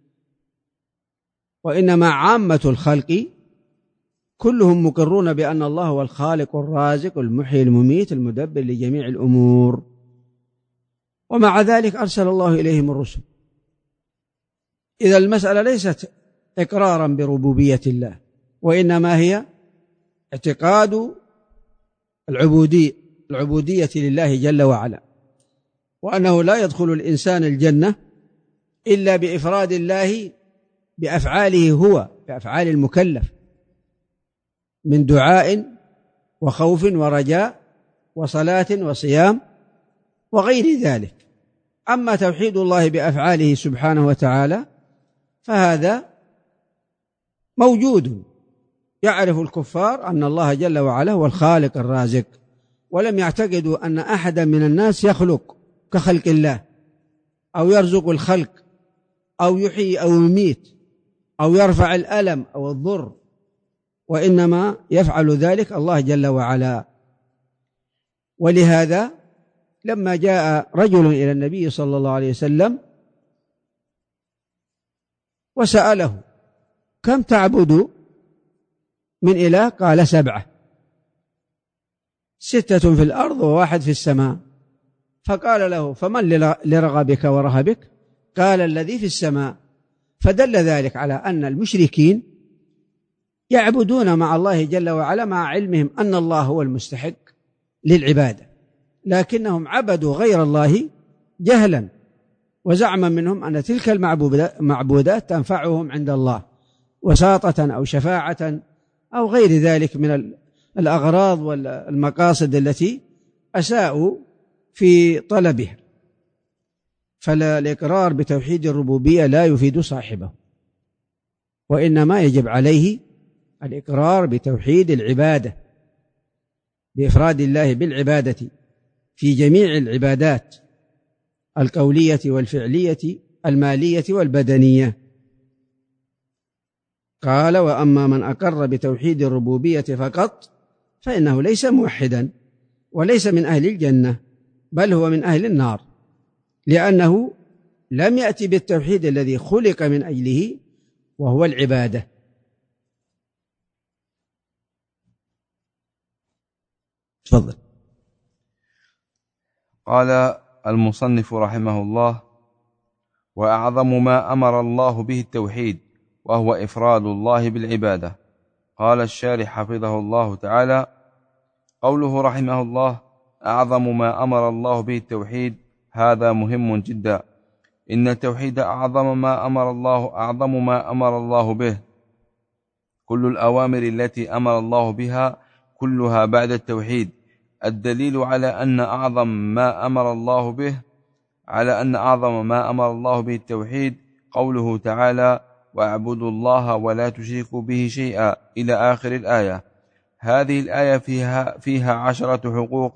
وإنما عامة الخلق كلهم مقرون بأن الله هو الخالق الرازق المحيي المميت المدبر لجميع الأمور، ومع ذلك أرسل الله إليهم الرسل. إذا المسألة ليست إقرارا بربوبية الله، وإنما هي اعتقاد العبودية العبودية لله جل وعلا، وأنه لا يدخل الإنسان الجنة إلا بإفراد الله بأفعاله هو، بأفعال المكلف من دعاء وخوف ورجاء وصلاة وصيام وغير ذلك. أما توحيد الله بأفعاله سبحانه وتعالى فهذا موجود، يعرف الكفار أن الله جل وعلا هو الخالق الرازق، ولم يعتقدوا أن أحدا من الناس يخلق كخلق الله، أو يرزق الخلق، أو يحيي أو يميت، أو يرفع الألم أو الضر، وإنما يفعل ذلك الله جل وعلا. ولهذا لما جاء رجل إلى النبي صلى الله عليه وسلم وسأله: كم تعبد من إله؟ قال: سبعة، ستة في الأرض وواحد في السماء. فقال له: فمن لرغبك ورهبك؟ قال: الذي في السماء. فدل ذلك على أن المشركين يعبدون مع الله جل وعلا مع علمهم أن الله هو المستحق للعبادة، لكنهم عبدوا غير الله جهلا وزعما منهم أن تلك المعبودات تنفعهم عند الله وساطة أو شفاعة أو غير ذلك من الأغراض والمقاصد التي أساءوا في طلبها. فالإقرار بتوحيد الربوبية لا يفيد صاحبه، وإنما يجب عليه الإقرار بتوحيد العبادة، بإفراد الله بالعبادة في جميع العبادات القولية والفعلية المالية والبدنية. قال: وأما من أقر بتوحيد الربوبية فقط فإنه ليس موحدا وليس من أهل الجنة، بل هو من أهل النار، لأنه لم يأتي بالتوحيد الذي خلق من أجله وهو العبادة. تفضل. قال المصنف رحمه الله: وأعظم ما أمر الله به التوحيد وهو إفراد الله بالعبادة. قال الشارح حفظه الله تعالى: قوله رحمه الله: أعظم ما أمر الله به التوحيد، هذا مهم جدا. إن التوحيد أعظم ما أمر الله أعظم ما أمر الله به، كل الأوامر التي أمر الله بها كلها بعد التوحيد. الدليل على أن أعظم ما أمر الله به على أن أعظم ما أمر الله به التوحيد قوله تعالى: واعبدوا الله ولا تشركوا به شيئا إلى آخر الآية. هذه الآية فيها, فيها عشرة حقوق،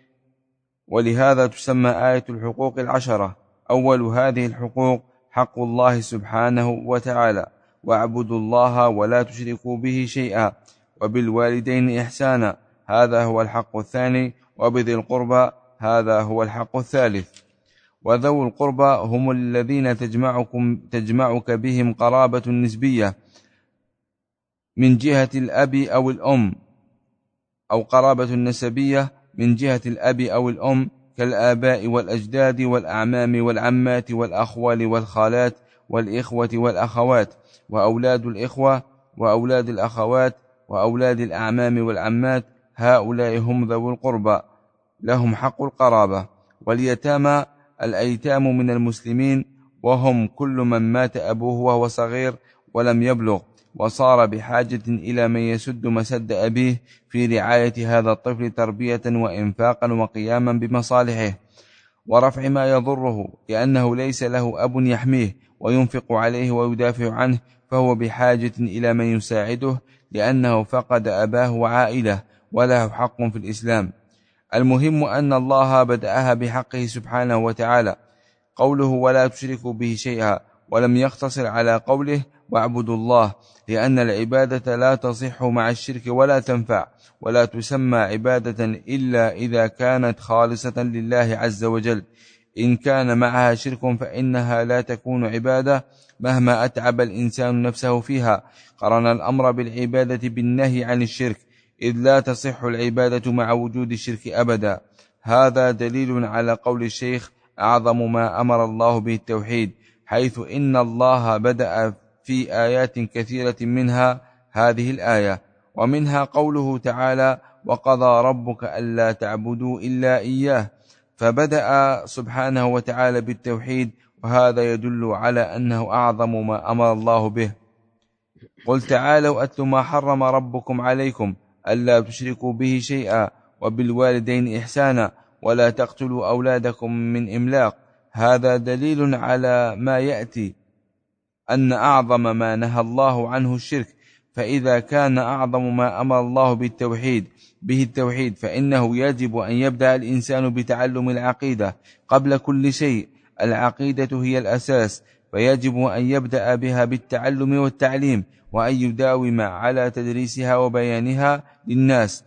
ولهذا تسمى آية الحقوق العشرة. أول هذه الحقوق حق الله سبحانه وتعالى: واعبدوا الله ولا تشركوا به شيئا، وبالوالدين إحسانا، هذا هو الحق الثاني، وبذي القربى، هذا هو الحق الثالث. وذو القربى هم الذين تجمعكم تجمعك بهم قرابة نسبية من جهة الأب أو الأم، أو قرابة نسبية من جهة الأب أو الأم، كالآباء والأجداد والأعمام والعمات والأخوال والخالات والإخوة والأخوات، وأولاد الإخوة وأولاد الأخوات وأولاد الأعمام والعمات، هؤلاء هم ذو القربى، لهم حق القرابة. واليتامى الأيتام من المسلمين، وهم كل من مات أبوه وهو صغير ولم يبلغ، وصار بحاجة إلى من يسد مسد أبيه في رعاية هذا الطفل تربية وإنفاقا وقياما بمصالحه ورفع ما يضره، لأنه ليس له أب يحميه وينفق عليه ويدافع عنه، فهو بحاجة إلى من يساعده، لأنه فقد أباه وعائله، وله حق في الإسلام. المهم أن الله بدأها بحقه سبحانه وتعالى، قوله ولا تشركوا به شيئا، ولم يقتصر على قوله واعبدوا الله، لأن العبادة لا تصح مع الشرك ولا تنفع، ولا تسمى عبادة إلا إذا كانت خالصة لله عز وجل. إن كان معها شرك فإنها لا تكون عبادة مهما أتعب الإنسان نفسه فيها. قرن الأمر بالعبادة بالنهي عن الشرك، إذ لا تصح العبادة مع وجود الشرك أبدا. هذا دليل على قول الشيخ: أعظم ما أمر الله به التوحيد، حيث إن الله بدأ في آيات كثيرة منها هذه الآية. ومنها قوله تعالى: وقضى ربك ألا تعبدوا إلا إياه، فبدأ سبحانه وتعالى بالتوحيد، وهذا يدل على أنه أعظم ما أمر الله به. قل تعالوا أتل ما حرم ربكم عليكم ألا تشركوا به شيئا، وبالوالدين إحسانا، ولا تقتلوا أولادكم من إملاق. هذا دليل على ما يأتي، أن أعظم ما نهى الله عنه الشرك، فإذا كان أعظم ما أمر الله بالتوحيد به التوحيد، فإنه يجب أن يبدأ الإنسان بتعلم العقيدة قبل كل شيء. العقيدة هي الأساس، فيجب أن يبدأ بها بالتعلم والتعليم، وأن يداوم على تدريسها وبيانها للناس،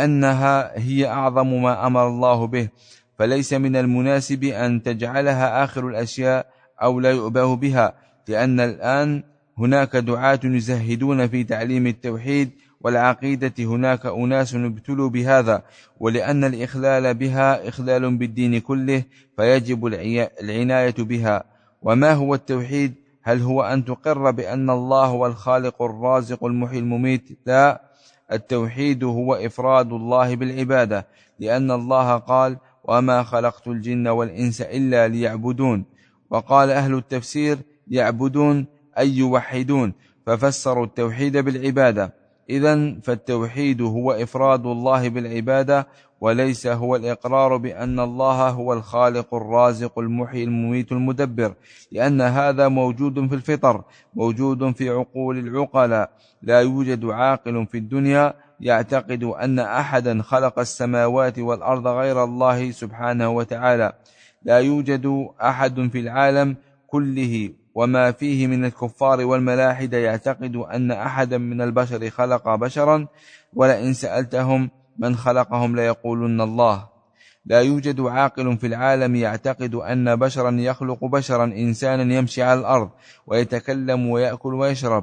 لأنها هي أعظم ما أمر الله به. فليس من المناسب أن تجعلها آخر الأشياء أو لا يؤبه بها، لأن الآن هناك دعاة يزهدون في تعليم التوحيد والعقيدة، هناك أناس ابتلوا بهذا، ولأن الإخلال بها إخلال بالدين كله، فيجب العناية بها. وما هو التوحيد؟ هل هو أن تقر بأن الله هو الخالق الرازق المحيي المميت؟ لا، التوحيد هو إفراد الله بالعبادة، لأن الله قال: وما خلقت الجن والإنس إلا ليعبدون. وقال أهل التفسير: يعبدون أي يوحدون، ففسروا التوحيد بالعبادة. إذن فالتوحيد هو إفراد الله بالعبادة، وليس هو الإقرار بأن الله هو الخالق الرازق المحيي المميت المدبر، لأن هذا موجود في الفطر، موجود في عقول العقلاء. لا يوجد عاقل في الدنيا يعتقد أن أحدا خلق السماوات والأرض غير الله سبحانه وتعالى. لا يوجد أحد في العالم كله وما فيه من الكفار والملاحدة يعتقد أن أحدا من البشر خلق بشرا، ولئن سألتهم من خلقهم ليقولن الله. لا يوجد عاقل في العالم يعتقد أن بشرا يخلق بشرا، إنسانا يمشي على الأرض ويتكلم ويأكل ويشرب.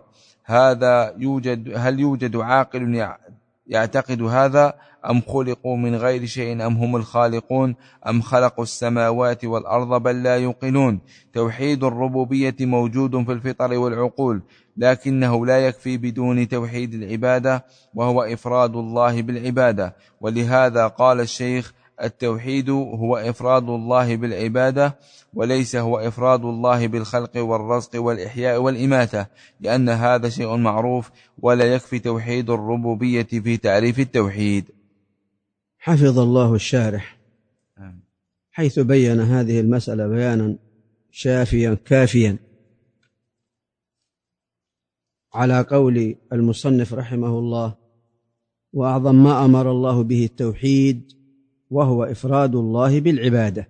هذا يوجد هل يوجد عاقل يعتقد هذا؟ أم خلقوا من غير شيء أم هم الخالقون أم خلقوا السماوات والأرض؟ بل لا يوقنون. توحيد الربوبية موجود في الفطر والعقول، لكنه لا يكفي بدون توحيد العبادة، وهو إفراد الله بالعبادة. ولهذا قال الشيخ: التوحيد هو إفراد الله بالعبادة، وليس هو إفراد الله بالخلق والرزق والإحياء والإماتة، لأن هذا شيء معروف، ولا يكفي توحيد الربوبية في تعريف التوحيد. حفظ الله الشارح حيث بين هذه المسألة بيانا شافيا كافيا على قول المصنف رحمه الله: وأعظم ما أمر الله به التوحيد، وهو إفراد الله بالعبادة.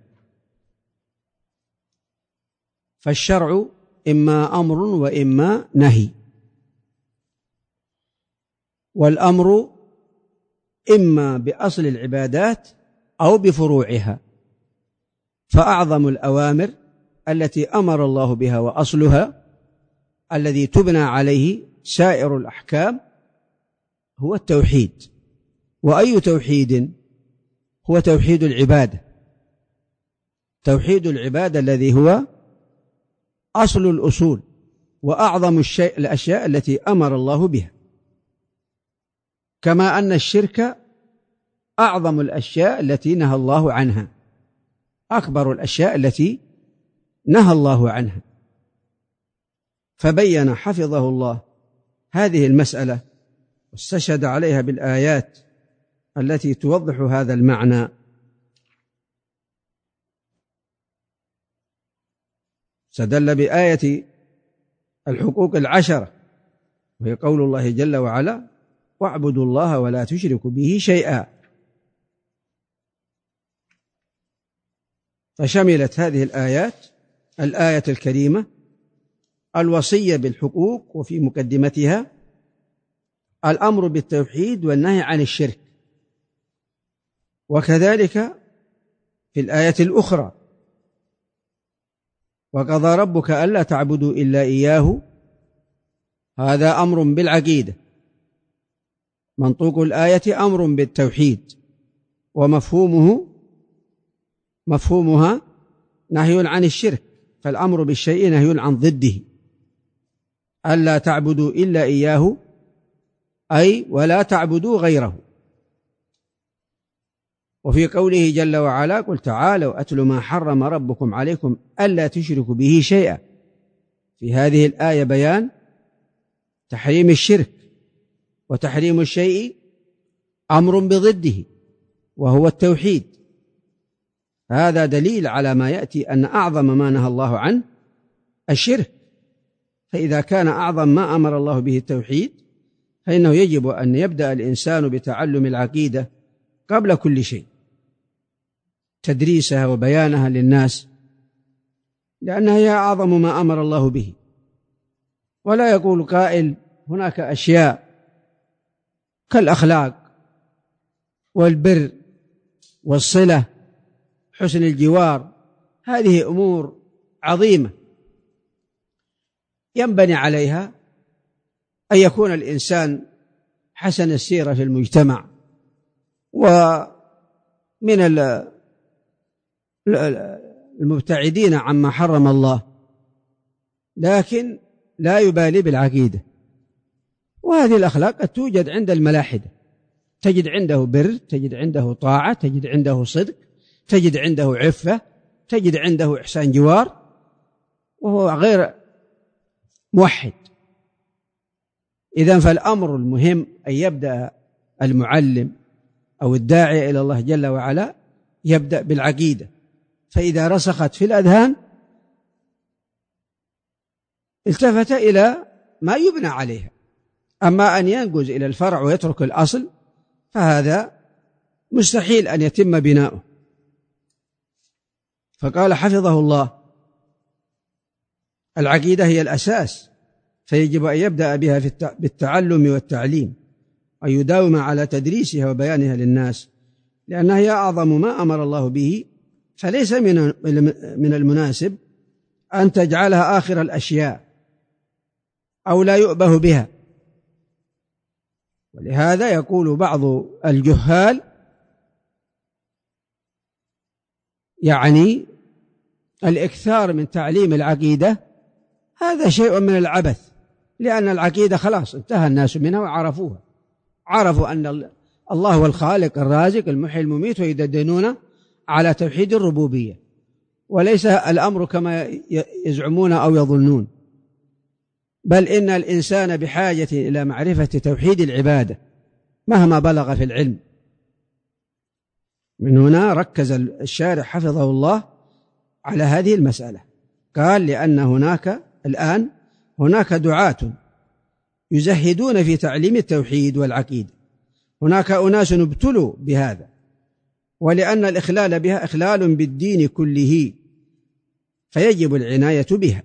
فالشرع إما أمر وإما نهي، والأمر إما بأصل العبادات أو بفروعها، فأعظم الأوامر التي أمر الله بها وأصلها الذي تبنى عليه سائر الأحكام هو التوحيد. وأي توحيد؟ هو توحيد العبادة، توحيد العبادة الذي هو أصل الأصول وأعظم الشيء الأشياء التي أمر الله بها، كما أن الشرك أعظم الأشياء التي نهى الله عنها، أكبر الأشياء التي نهى الله عنها. فبين حفظه الله هذه المسألة واستشهد عليها بالآيات التي توضح هذا المعنى. استدل بآية الحقوق العشرة، وهي قول الله جل وعلا: واعبدوا الله ولا تشركوا به شيئا. فشملت هذه الآيات الآية الكريمة الوصية بالحقوق، وفي مقدمتها الأمر بالتوحيد والنهي عن الشرك. وكذلك في الآية الأخرى: وقضى ربك ألا تعبدوا إلا إياه. هذا أمر بالعقيدة، منطوق الآية أمر بالتوحيد، ومفهومه مفهومها نهي عن الشرك، فالأمر بالشيء نهي عن ضده. ألا تعبدوا إلا إياه أي ولا تعبدوا غيره. وفي قوله جل وعلا: قل تعالوا أتل ما حرم ربكم عليكم ألا تشركوا به شيئا. في هذه الآية بيان تحريم الشرك، وتحريم الشيء أمر بضده وهو التوحيد. هذا دليل على ما يأتي أن أعظم ما نهى الله عنه الشرك، فإذا كان أعظم ما أمر الله به التوحيد، فإنه يجب أن يبدأ الإنسان بتعلم العقيدة قبل كل شيء، تدريسها وبيانها للناس، لأنها هي أعظم ما أمر الله به. ولا يقول قائل: هناك أشياء كالأخلاق والبر والصلة، حسن الجوار، هذه أمور عظيمة ينبني عليها أن يكون الإنسان حسن السيرة في المجتمع، ومن المبتعدين عما حرم الله، لكن لا يبالي بالعقيدة. وهذه الأخلاق قد توجد عند الملاحدة، تجد عنده بر، تجد عنده طاعة، تجد عنده صدق، تجد عنده عفة، تجد عنده إحسان جوار، وهو غير موحد. إذن فالأمر المهم أن يبدأ المعلم أو الداعي إلى الله جل وعلا يبدأ بالعقيدة، فإذا رسخت في الأذهان التفت إلى ما يبنى عليها. أما أن ينجز إلى الفرع ويترك الأصل فهذا مستحيل أن يتم بناؤه. فقال حفظه الله: العقيدة هي الأساس، فيجب أن يبدأ بها بالتعلم والتعليم، أن يداوم على تدريسها وبيانها للناس، لأنها هي أعظم ما أمر الله به، فليس من المناسب أن تجعلها آخر الأشياء أو لا يؤبه بها. ولهذا يقول بعض الجهال يعني الإكثار من تعليم العقيدة هذا شيء من العبث، لأن العقيدة خلاص انتهى الناس منها وعرفوها، عرفوا أن الله هو الخالق الرازق المحيي المميت، ويدندنون على توحيد الربوبية، وليس الأمر كما يزعمون أو يظنون، بل إن الإنسان بحاجة إلى معرفة توحيد العبادة مهما بلغ في العلم. من هنا ركز الشارح حفظه الله على هذه المسألة، قال لأن هناك الآن هناك دعاة يزهدون في تعليم التوحيد والعقيدة، هناك أناس ابتلوا بهذا، ولأن الإخلال بها إخلال بالدين كله، فيجب العناية بها.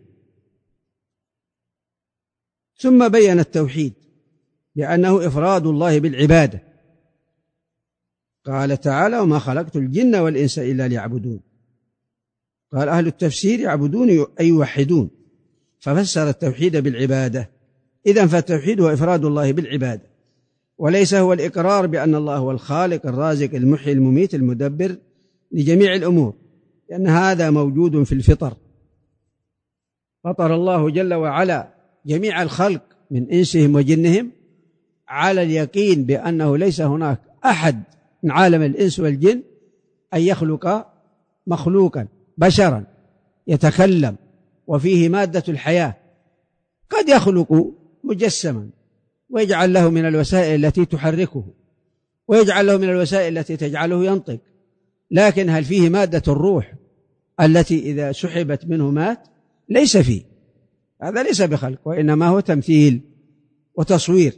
ثم بين التوحيد لأنه إفراد الله بالعبادة، قال تعالى: وما خلقت الجن والإنس إلا ليعبدون. قال أهل التفسير: يعبدون أي يوحدون، ففسر التوحيد بالعبادة. إذن فالتوحيد هو إفراد الله بالعبادة، وليس هو الإقرار بأن الله هو الخالق الرازق المحيي المميت المدبر لجميع الأمور، لأن هذا موجود في الفطر. فطر الله جل وعلا جميع الخلق من إنسهم وجنهم على اليقين بأنه ليس هناك أحد من عالم الإنس والجن أن يخلق مخلوقا بشرا يتكلم وفيه مادة الحياة، قد يخلق مجسما ويجعل له من الوسائل التي تحركه، ويجعل له من الوسائل التي تجعله ينطق، لكن هل فيه مادة الروح التي إذا سحبت منه مات؟ ليس فيه. هذا ليس بخلق، وإنما هو تمثيل وتصوير.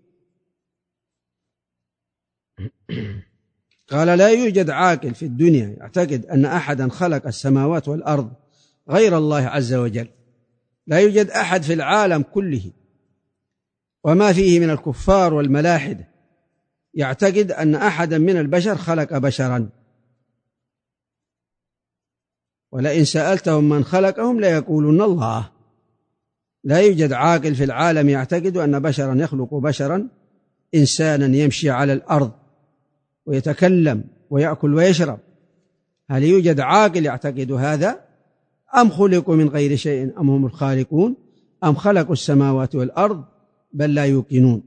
قال: لا يوجد عاقل في الدنيا يعتقد أن أحدا خلق السماوات والأرض غير الله عز وجل. لا يوجد أحد في العالم كله وما فيه من الكفار والملاحدة يعتقد أن أحدا من البشر خلق بشرا، ولئن سألتهم من خلقهم ليقولون الله. لا يوجد عاقل في العالم يعتقد أن بشرا يخلق بشرا، إنسانا يمشي على الأرض ويتكلم ويأكل ويشرب. هل يوجد عاقل يعتقد هذا؟ أم خلقوا من غير شيء أم هم الخالقون أم خلقوا السماوات والأرض بل لا يوقنون.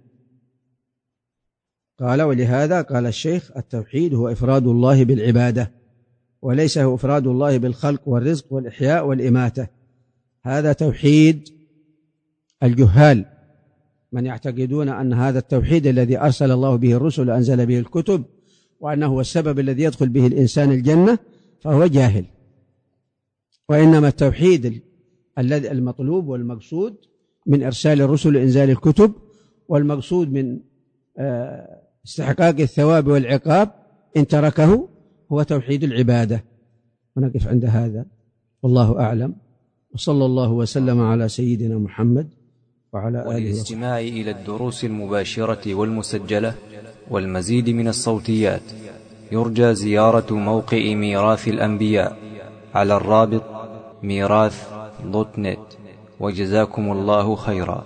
قال: ولهذا قال الشيخ: التوحيد هو إفراد الله بالعبادة، وليس هو إفراد الله بالخلق والرزق والإحياء والإماتة. هذا توحيد الجهال، من يعتقدون أن هذا التوحيد الذي أرسل الله به الرسل وأنزل به الكتب وأنه هو السبب الذي يدخل به الإنسان الجنة، فهو جاهل. وإنما التوحيد الذي المطلوب والمقصود من إرسال الرسل وإنزال الكتب، والمقصود من استحقاق الثواب والعقاب إن تركه، هو توحيد العبادة. ونقف عند هذا، والله أعلم، وصلى الله وسلم على سيدنا محمد وعلى آله وصحبه. وللاستماع إلى الدروس المباشرة والمسجلة والمزيد من الصوتيات يرجى زيارة موقع ميراث الأنبياء على الرابط ميراث دوت نت. وجزاكم الله خيرا.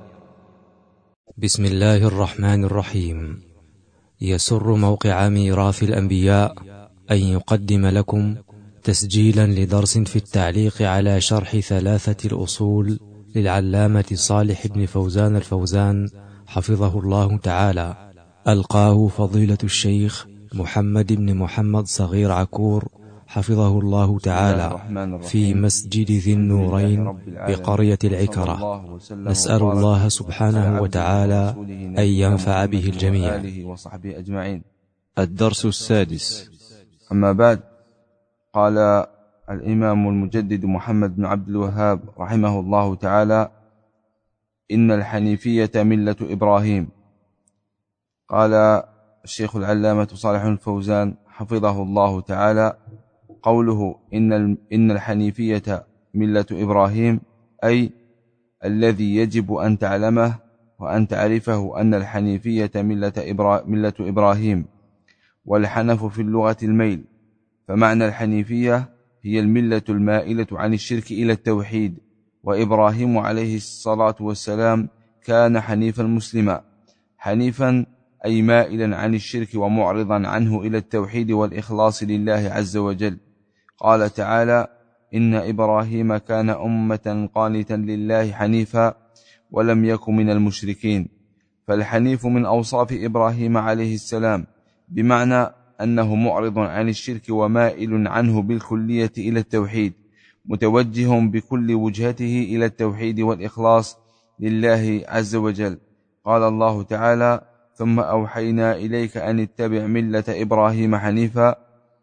بسم الله الرحمن الرحيم. يسر موقع ميراث الأنبياء أن يقدم لكم تسجيلا لدرس في التعليق على شرح ثلاثة الأصول للعلامة صالح بن فوزان الفوزان حفظه الله تعالى، ألقاه فضيلة الشيخ محمد بن محمد صغير عكور حفظه الله تعالى في مسجد ذي النورين بقرية العكرة. نسأل الله سبحانه وتعالى أن ينفع به الجميع. الدرس السادس. أما بعد، قال الإمام المجدد محمد بن عبد الوهاب رحمه الله تعالى: إن الحنيفية ملة إبراهيم. قال الشيخ العلامة صالح الفوزان حفظه الله تعالى: قوله إن إن الحنيفية ملة إبراهيم، أي الذي يجب أن تعلمه وأن تعرفه أن الحنيفية ملة, إبرا ملة إبراهيم. والحنف في اللغة الميل، فمعنى الحنيفية هي الملة المائلة عن الشرك إلى التوحيد. وإبراهيم عليه الصلاة والسلام كان حنيفا مسلما. حنيفا أي مائلا عن الشرك ومعرضا عنه إلى التوحيد والإخلاص لله عز وجل. قال تعالى: إن إبراهيم كان أمة قانتا لله حنيفا ولم يكن من المشركين. فالحنيف من أوصاف إبراهيم عليه السلام، بمعنى أنه معرض عن الشرك ومائل عنه بالكلية إلى التوحيد، متوجه بكل وجهته إلى التوحيد والإخلاص لله عز وجل. قال الله تعالى: ثم أوحينا إليك أن اتبع ملة إبراهيم حنيفا.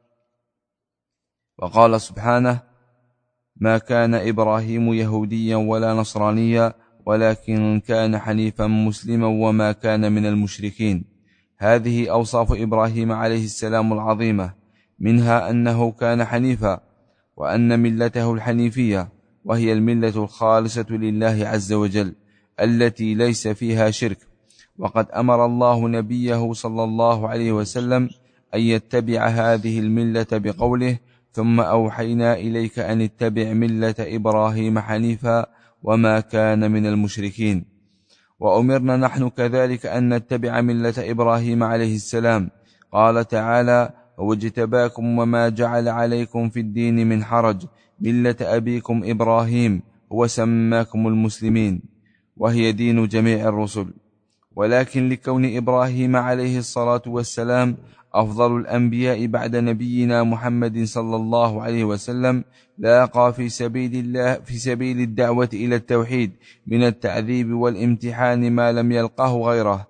وقال سبحانه: ما كان إبراهيم يهوديا ولا نصرانيا ولكن كان حنيفا مسلما وما كان من المشركين. هذه أوصاف إبراهيم عليه السلام العظيمة، منها أنه كان حنيفا، وأن ملته الحنيفية، وهي الملة الخالصة لله عز وجل التي ليس فيها شرك. وقد أمر الله نبيه صلى الله عليه وسلم أن يتبع هذه الملة بقوله: ثم أوحينا إليك أن اتبع ملة إبراهيم حنيفا وما كان من المشركين. وأمرنا نحن كذلك أن نتبع ملة إبراهيم عليه السلام. قال تعالى: واجتباكم وما جعل عليكم في الدين من حرج ملة أبيكم إبراهيم وسماكم المسلمين، وهي دين جميع الرسل. ولكن لكون إبراهيم عليه الصلاة والسلام أفضل الأنبياء بعد نبينا محمد صلى الله عليه وسلم، لاقى في سبيل الله في سبيل الدعوة إلى التوحيد من التعذيب والامتحان ما لم يلقه غيره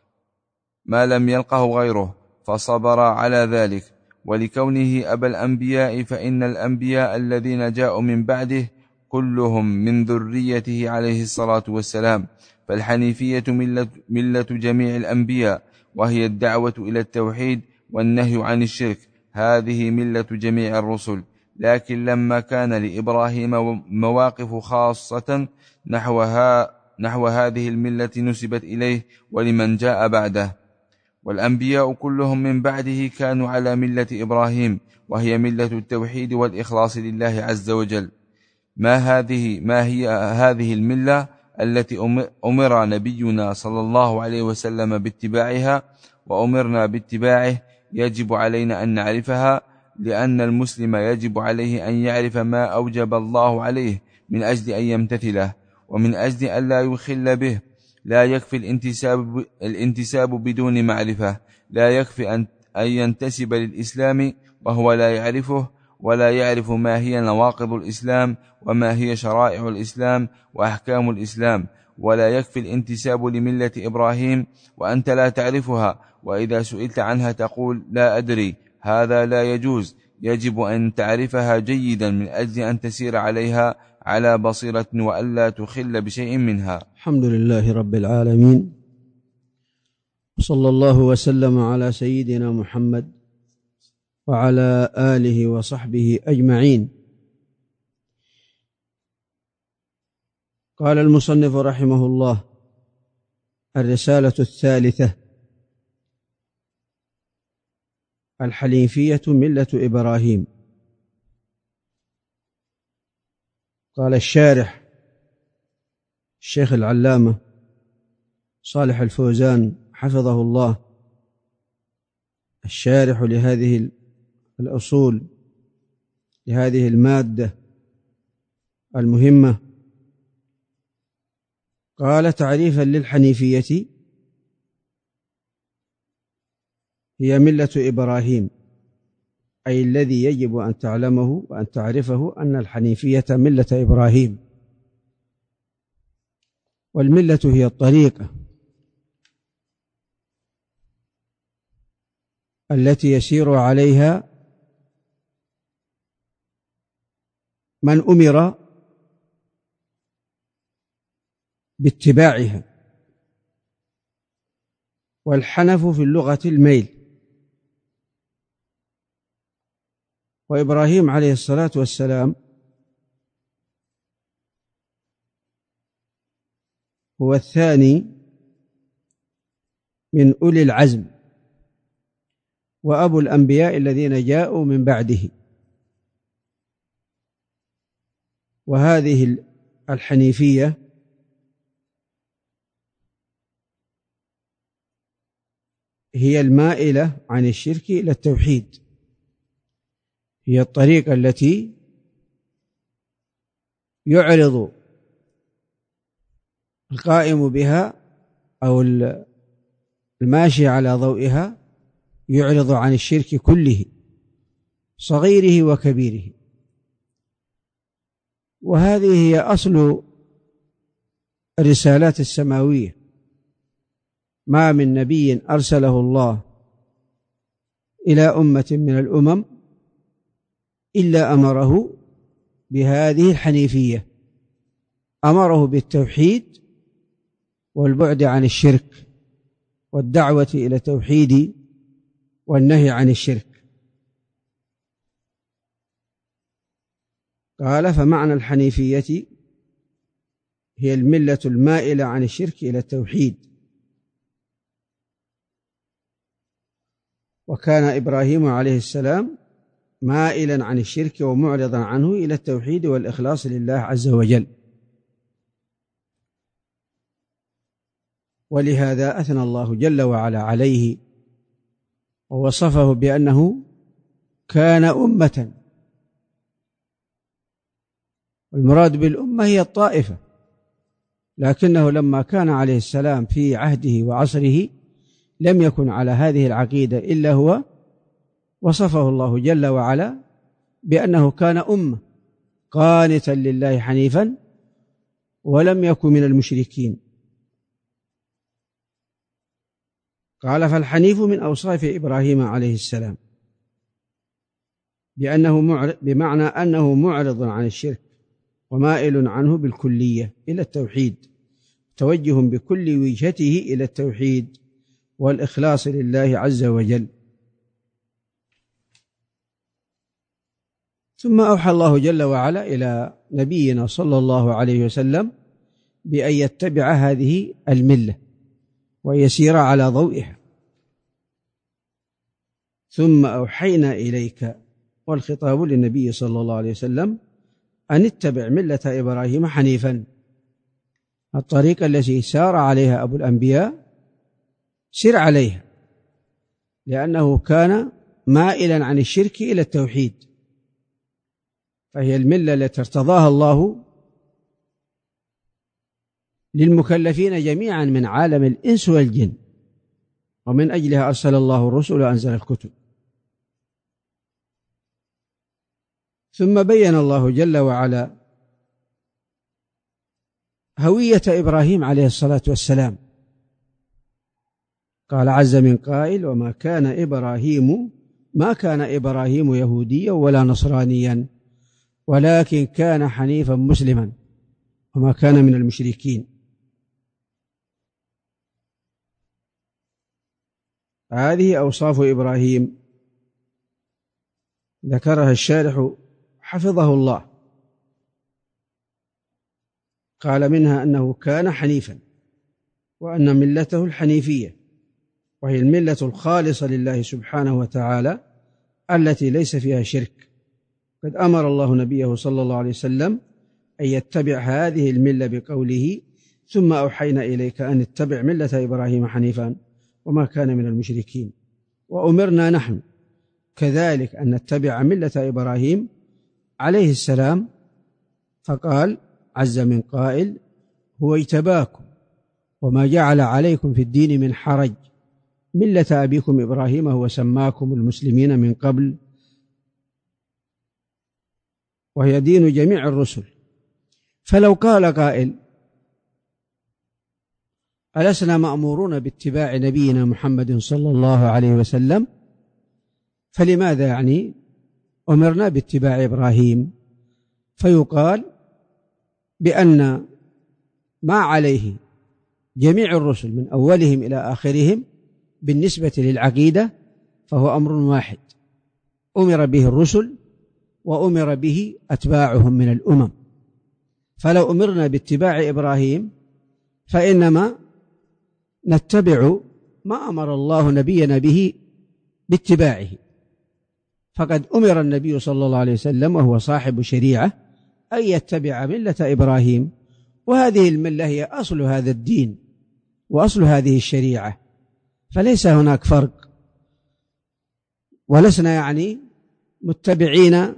ما لم يلقه غيره فصبر على ذلك. ولكونه أبا الأنبياء، فإن الأنبياء الذين جاءوا من بعده كلهم من ذريته عليه الصلاة والسلام. فالحنيفية ملة, ملة جميع الأنبياء، وهي الدعوة إلى التوحيد والنهي عن الشرك. هذه ملة جميع الرسل. لكن لما كان لإبراهيم مواقف خاصة نحوها نحو هذه الملة نسبت إليه ولمن جاء بعده. والأنبياء كلهم من بعده كانوا على ملة إبراهيم، وهي ملة التوحيد والإخلاص لله عز وجل. ما هذه ما هي هذه الملة التي أمر نبينا صلى الله عليه وسلم باتباعها وأمرنا باتباعه؟ يجب علينا أن نعرفها، لأن المسلم يجب عليه أن يعرف ما أوجب الله عليه من أجل أن يمتثله، ومن أجل أن لا يخل به. لا يكفي الانتساب, الانتساب بدون معرفة، لا يكفي أن ينتسب للإسلام وهو لا يعرفه، ولا يعرف ما هي نواقض الإسلام وما هي شرائع الإسلام وأحكام الإسلام. ولا يكفي الانتساب لملة إبراهيم وأنت لا تعرفها، وإذا سئلت عنها تقول لا أدري. هذا لا يجوز. يجب أن تعرفها جيدا من أجل أن تسير عليها على بصيرة وألا تخل بشيء منها. الحمد لله رب العالمين، صلى الله وسلم على سيدنا محمد وعلى آله وصحبه أجمعين. قال المصنف رحمه الله: الرسالة الثالثة: الحنيفية ملة إبراهيم. قال الشارح الشيخ العلامة صالح الفوزان حفظه الله، الشارح لهذه الأصول، لهذه المادة المهمة، قال: تعريفا للحنيفية: هي ملة إبراهيم، أي الذي يجب أن تعلمه وأن تعرفه أن الحنيفية ملة إبراهيم. والملة هي الطريقة التي يسير عليها من أمر باتباعها. والحنف في اللغة الميل. وإبراهيم عليه الصلاة والسلام هو الثاني من أولي العزم وأبو الأنبياء الذين جاءوا من بعده. وهذه الحنيفية هي المائلة عن الشرك إلى التوحيد، هي الطريقة التي يعرض القائم بها أو الماشي على ضوئها يعرض عن الشرك كله صغيره وكبيره. وهذه هي أصل الرسالات السماوية. ما من نبي أرسله الله إلى أمة من الأمم إلا أمره بهذه الحنيفية، أمره بالتوحيد والبعد عن الشرك والدعوة إلى التوحيد والنهي عن الشرك. قال: فمعنى الحنيفية هي الملة المائلة عن الشرك إلى التوحيد. وكان إبراهيم عليه السلام مائلا عن الشرك ومعرضا عنه إلى التوحيد والإخلاص لله عز وجل. ولهذا أثنى الله جل وعلا عليه ووصفه بأنه كان أمة. والمراد بالأمة هي الطائفة، لكنه لما كان عليه السلام في عهده وعصره لم يكن على هذه العقيدة إلا هو، وصفه الله جل وعلا بأنه كان أمة قانتا لله حنيفا ولم يكن من المشركين. قال: فالحنيف من أوصاف إبراهيم عليه السلام، بأنه معرض، بمعنى أنه معرض عن الشرك ومائل عنه بالكلية إلى التوحيد، توجه بكل وجهته إلى التوحيد والإخلاص لله عز وجل. ثم أوحى الله جل وعلا إلى نبينا صلى الله عليه وسلم بأن يتبع هذه الملة ويسير على ضوئها. ثم أوحينا إليك، والخطاب للنبي صلى الله عليه وسلم، أن اتبع ملة إبراهيم حنيفا، الطريقة التي سار عليها أبو الأنبياء سر عليها، لأنه كان مائلا عن الشرك إلى التوحيد، فهي الملة التي ارتضاها الله للمكلفين جميعا من عالم الإنس والجن، ومن أجلها أرسل الله الرسل وأنزل الكتب. ثم بين الله جل وعلا هوية إبراهيم عليه الصلاة والسلام. قال عز من قائل: وما كان إبراهيم ما كان إبراهيم يهوديا ولا نصرانيا ولكن كان حنيفا مسلما وما كان من المشركين. هذه أوصاف إبراهيم ذكرها الشارح حفظه الله. قال منها أنه كان حنيفا، وأن ملته الحنيفية، وهي الملة الخالصة لله سبحانه وتعالى التي ليس فيها شرك. قد أمر الله نبيه صلى الله عليه وسلم أن يتبع هذه الملة بقوله: ثم أوحينا إليك أن اتبع ملة إبراهيم حنيفا وما كان من المشركين. وأمرنا نحن كذلك أن نتبع ملة إبراهيم عليه السلام. فقال عز من قائل: هو اجتباكم وما جعل عليكم في الدين من حرج ملة أبيكم إبراهيم هو سماكم المسلمين من قبل وهي دين جميع الرسل. فلو قال قائل: ألسنا مأمورون باتباع نبينا محمد صلى الله عليه وسلم، فلماذا يعني أمرنا باتباع إبراهيم؟ فيقال بأن ما عليه جميع الرسل من أولهم إلى آخرهم بالنسبة للعقيدة فهو أمر واحد، أمر به الرسل وأمر به أتباعهم من الأمم. فلو أمرنا باتباع إبراهيم فإنما نتبع ما أمر الله نبينا به باتباعه. فقد أمر النبي صلى الله عليه وسلم وهو صاحب شريعة أن يتبع ملة إبراهيم، وهذه الملة هي أصل هذا الدين وأصل هذه الشريعة، فليس هناك فرق. ولسنا يعني متبعين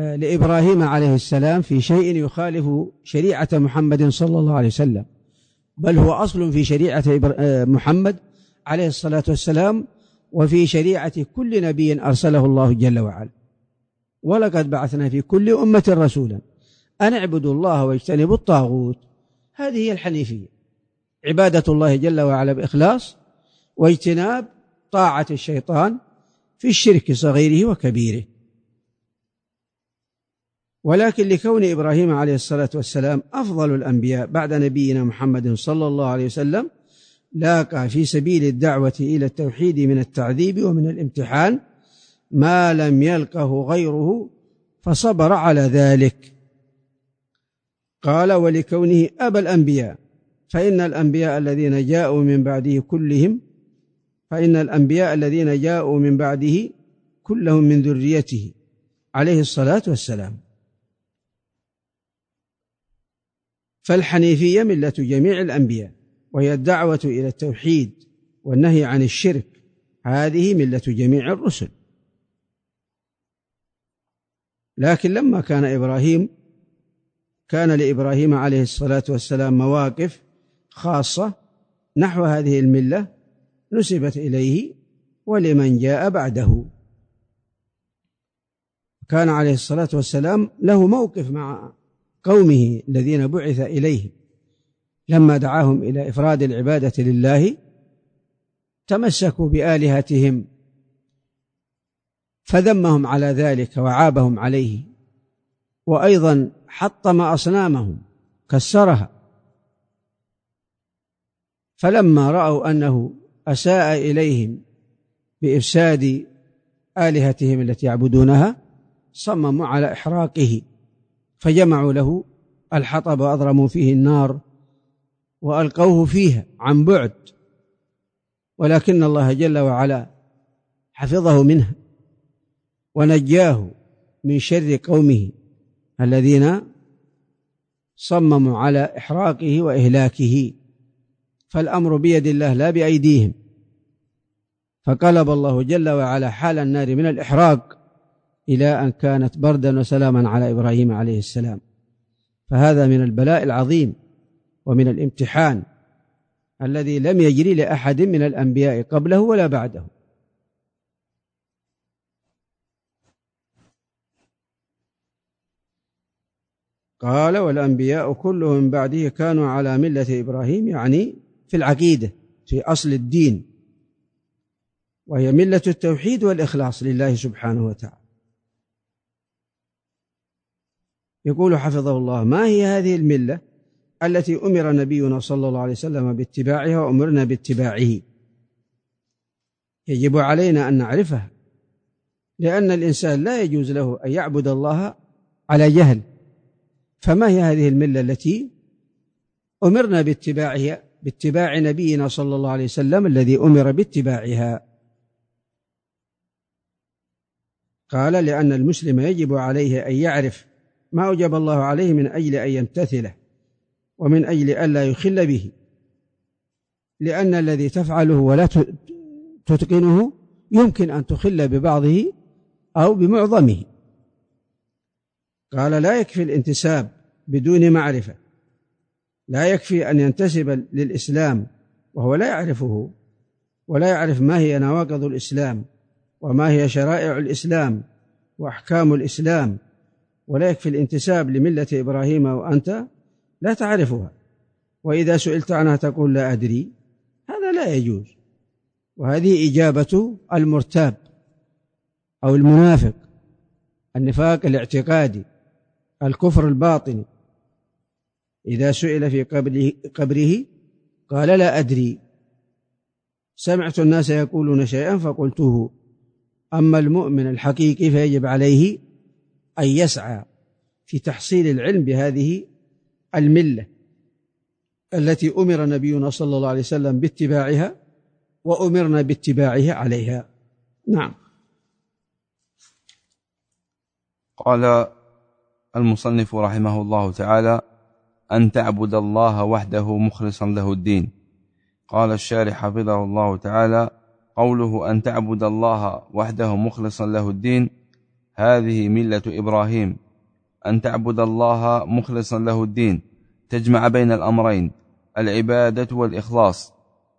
لإبراهيم عليه السلام في شيء يخالف شريعة محمد صلى الله عليه وسلم، بل هو أصل في شريعة محمد عليه الصلاة والسلام وفي شريعة كل نبي أرسله الله جل وعلا. ولقد بعثنا في كل أمة رسولا أن اعبدوا الله واجتنبوا الطاغوت. هذه هي الحنيفية، عبادة الله جل وعلا بإخلاص واجتناب طاعة الشيطان في الشرك صغيره وكبيره. ولكن لكون إبراهيم عليه الصلاة والسلام أفضل الأنبياء بعد نبينا محمد صلى الله عليه وسلم، لاقى في سبيل الدعوة إلى التوحيد من التعذيب ومن الامتحان ما لم يلقه غيره، فصبر على ذلك. قال: ولكونه أبا الأنبياء، فإن الأنبياء الذين جاءوا من بعده كلهم فإن الأنبياء الذين جاءوا من بعده كلهم من ذريته عليه الصلاة والسلام. فالحنيفية ملة جميع الأنبياء، وهي الدعوة إلى التوحيد والنهي عن الشرك، هذه ملة جميع الرسل. لكن لما كان إبراهيم كان لإبراهيم عليه الصلاة والسلام مواقف خاصة نحو هذه الملة نسبت إليه ولمن جاء بعده. كان عليه الصلاة والسلام له موقف مع قومه الذين بعث إليهم لما دعاهم إلى إفراد العبادة لله، تمسكوا بآلهتهم فذمهم على ذلك وعابهم عليه، وأيضا حطم أصنامهم كسرها. فلما رأوا أنه أساء إليهم بإفساد آلهتهم التي يعبدونها صمموا على إحراقه، فجمعوا له الحطب وأضرموا فيه النار وألقوه فيها عن بعد، ولكن الله جل وعلا حفظه منها ونجاه من شر قومه الذين صمموا على إحراقه وإهلاكه. فالأمر بيد الله لا بأيديهم، فقلب الله جل وعلا حال النار من الإحراق إلى أن كانت بردا وسلاما على إبراهيم عليه السلام. فهذا من البلاء العظيم ومن الامتحان الذي لم يجري لأحد من الأنبياء قبله ولا بعده. قال: والأنبياء كلهم من بعده كانوا على ملة إبراهيم، يعني في العقيدة، في أصل الدين، وهي ملة التوحيد والإخلاص لله سبحانه وتعالى. يقول حفظه الله: ما هي هذه الملة التي أمر نبينا صلى الله عليه وسلم باتباعها وأمرنا باتباعه؟ يجب علينا أن نعرفها، لأن الإنسان لا يجوز له أن يعبد الله على جهل. فما هي هذه الملة التي أمرنا باتباعها، باتباع نبينا صلى الله عليه وسلم الذي أمر باتباعها؟ قال: لأن المسلم يجب عليه أن يعرف ما أوجب الله عليه من أجل أن يمتثله ومن أجل أن لا يخل به، لأن الذي تفعله ولا تتقنه يمكن أن تخل ببعضه أو بمعظمه. قال: لا يكفي الانتساب بدون معرفة، لا يكفي أن ينتسب للإسلام وهو لا يعرفه ولا يعرف ما هي نواقض الإسلام وما هي شرائع الإسلام وأحكام الإسلام، ولا يكفي الانتساب لملة إبراهيم وأنت لا تعرفها، وإذا سئلت عنها تقول لا أدري. هذا لا يجوز، وهذه إجابة المرتاب أو المنافق، النفاق الاعتقادي، الكفر الباطني. إذا سئل في قبره, قبره قال لا أدري، سمعت الناس يقولون شيئا فقلته. أما المؤمن الحقيقي فيجب عليه أن يسعى في تحصيل العلم بهذه الملة التي أمر نبينا صلى الله عليه وسلم باتباعها وأمرنا باتباعه عليها. نعم. قال المصنف رحمه الله تعالى: أن تعبد الله وحده مخلصا له الدين. قال الشارح حفظه الله تعالى: قوله أن تعبد الله وحده مخلصا له الدين هذه ملة إبراهيم. أن تعبد الله مخلصا له الدين تجمع بين الأمرين، العبادة والإخلاص.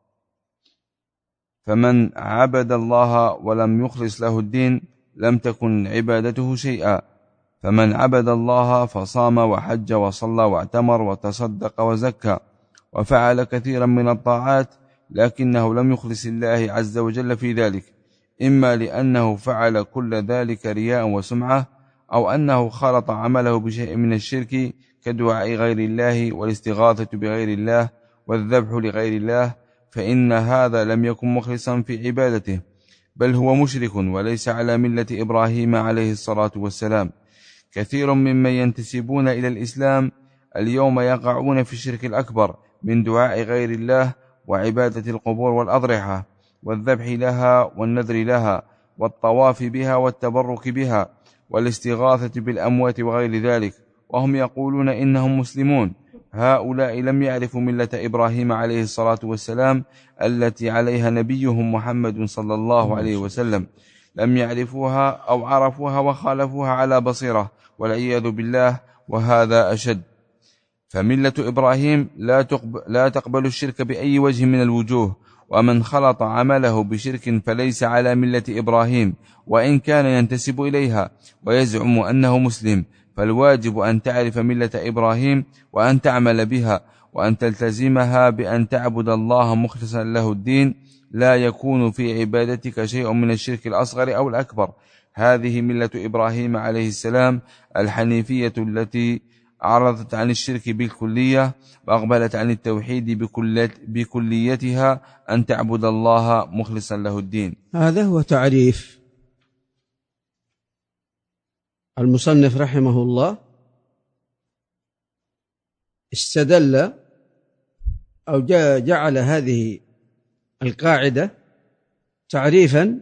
فمن عبد الله ولم يخلص له الدين لم تكن عبادته شيئا. فمن عبد الله فصام وحج وصلى واعتمر وتصدق وزكى وفعل كثيرا من الطاعات لكنه لم يخلص الله عز وجل في ذلك، إما لأنه فعل كل ذلك رياء وسمعة، أو أنه خلط عمله بشيء من الشرك كدعاء غير الله والاستغاثة بغير الله والذبح لغير الله، فإن هذا لم يكن مخلصا في عبادته، بل هو مشرك وليس على ملة إبراهيم عليه الصلاة والسلام. كثير ممن ينتسبون إلى الإسلام اليوم يقعون في الشرك الأكبر من دعاء غير الله وعبادة القبور والأضرحة والذبح لها والنذر لها والطواف بها والتبرك بها والاستغاثة بالأموات وغير ذلك، وهم يقولون إنهم مسلمون. هؤلاء لم يعرفوا ملة إبراهيم عليه الصلاة والسلام التي عليها نبيهم محمد صلى الله عليه وسلم، لم يعرفوها أو عرفوها وخالفوها على بصيرة والعياذ بالله، وهذا أشد. فملة إبراهيم لا تقبل, لا تقبل الشرك بأي وجه من الوجوه، ومن خلط عمله بشرك فليس على ملة إبراهيم وإن كان ينتسب إليها ويزعم أنه مسلم. فالواجب أن تعرف ملة إبراهيم وأن تعمل بها وأن تلتزمها بأن تعبد الله مخلصا له الدين، لا يكون في عبادتك شيء من الشرك الأصغر أو الأكبر. هذه ملة إبراهيم عليه السلام الحنيفية التي أعرضت عن الشرك بالكلية وأقبلت عن التوحيد بكليتها، أن تعبد الله مخلصا له الدين. هذا هو تعريف المصنف رحمه الله. استدل أو جعل هذه القاعدة تعريفا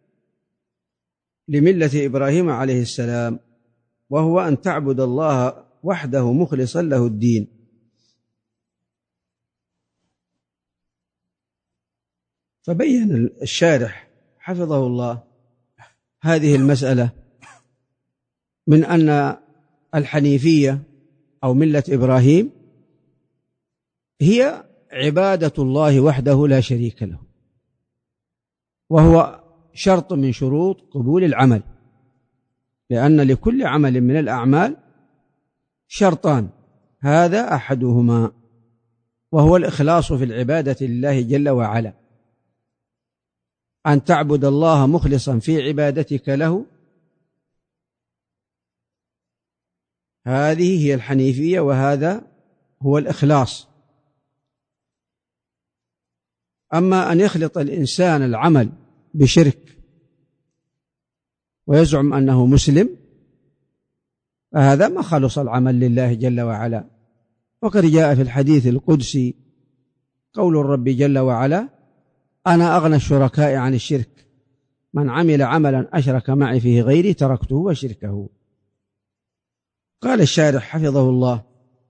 لملة إبراهيم عليه السلام، وهو أن تعبد الله وحده مخلصا له الدين. فبين الشارح حفظه الله هذه المسألة من أن الحنيفية أو ملة إبراهيم هي عبادة الله وحده لا شريك له، وهو شرط من شروط قبول العمل، لأن لكل عمل من الأعمال شرطان، هذا أحدهما وهو الإخلاص في العبادة لله جل وعلا، أن تعبد الله مخلصا في عبادتك له، هذه هي الحنيفية وهذا هو الإخلاص. أما أن يخلط الإنسان العمل بشرك ويزعم أنه مسلم، فهذا ما خلص العمل لله جل وعلا. وقد جاء في الحديث القدسي قول الرب جل وعلا: أنا أغنى الشركاء عن الشرك، من عمل عملا أشرك معي فيه غيري تركته وشركه. قال الشارح حفظه الله: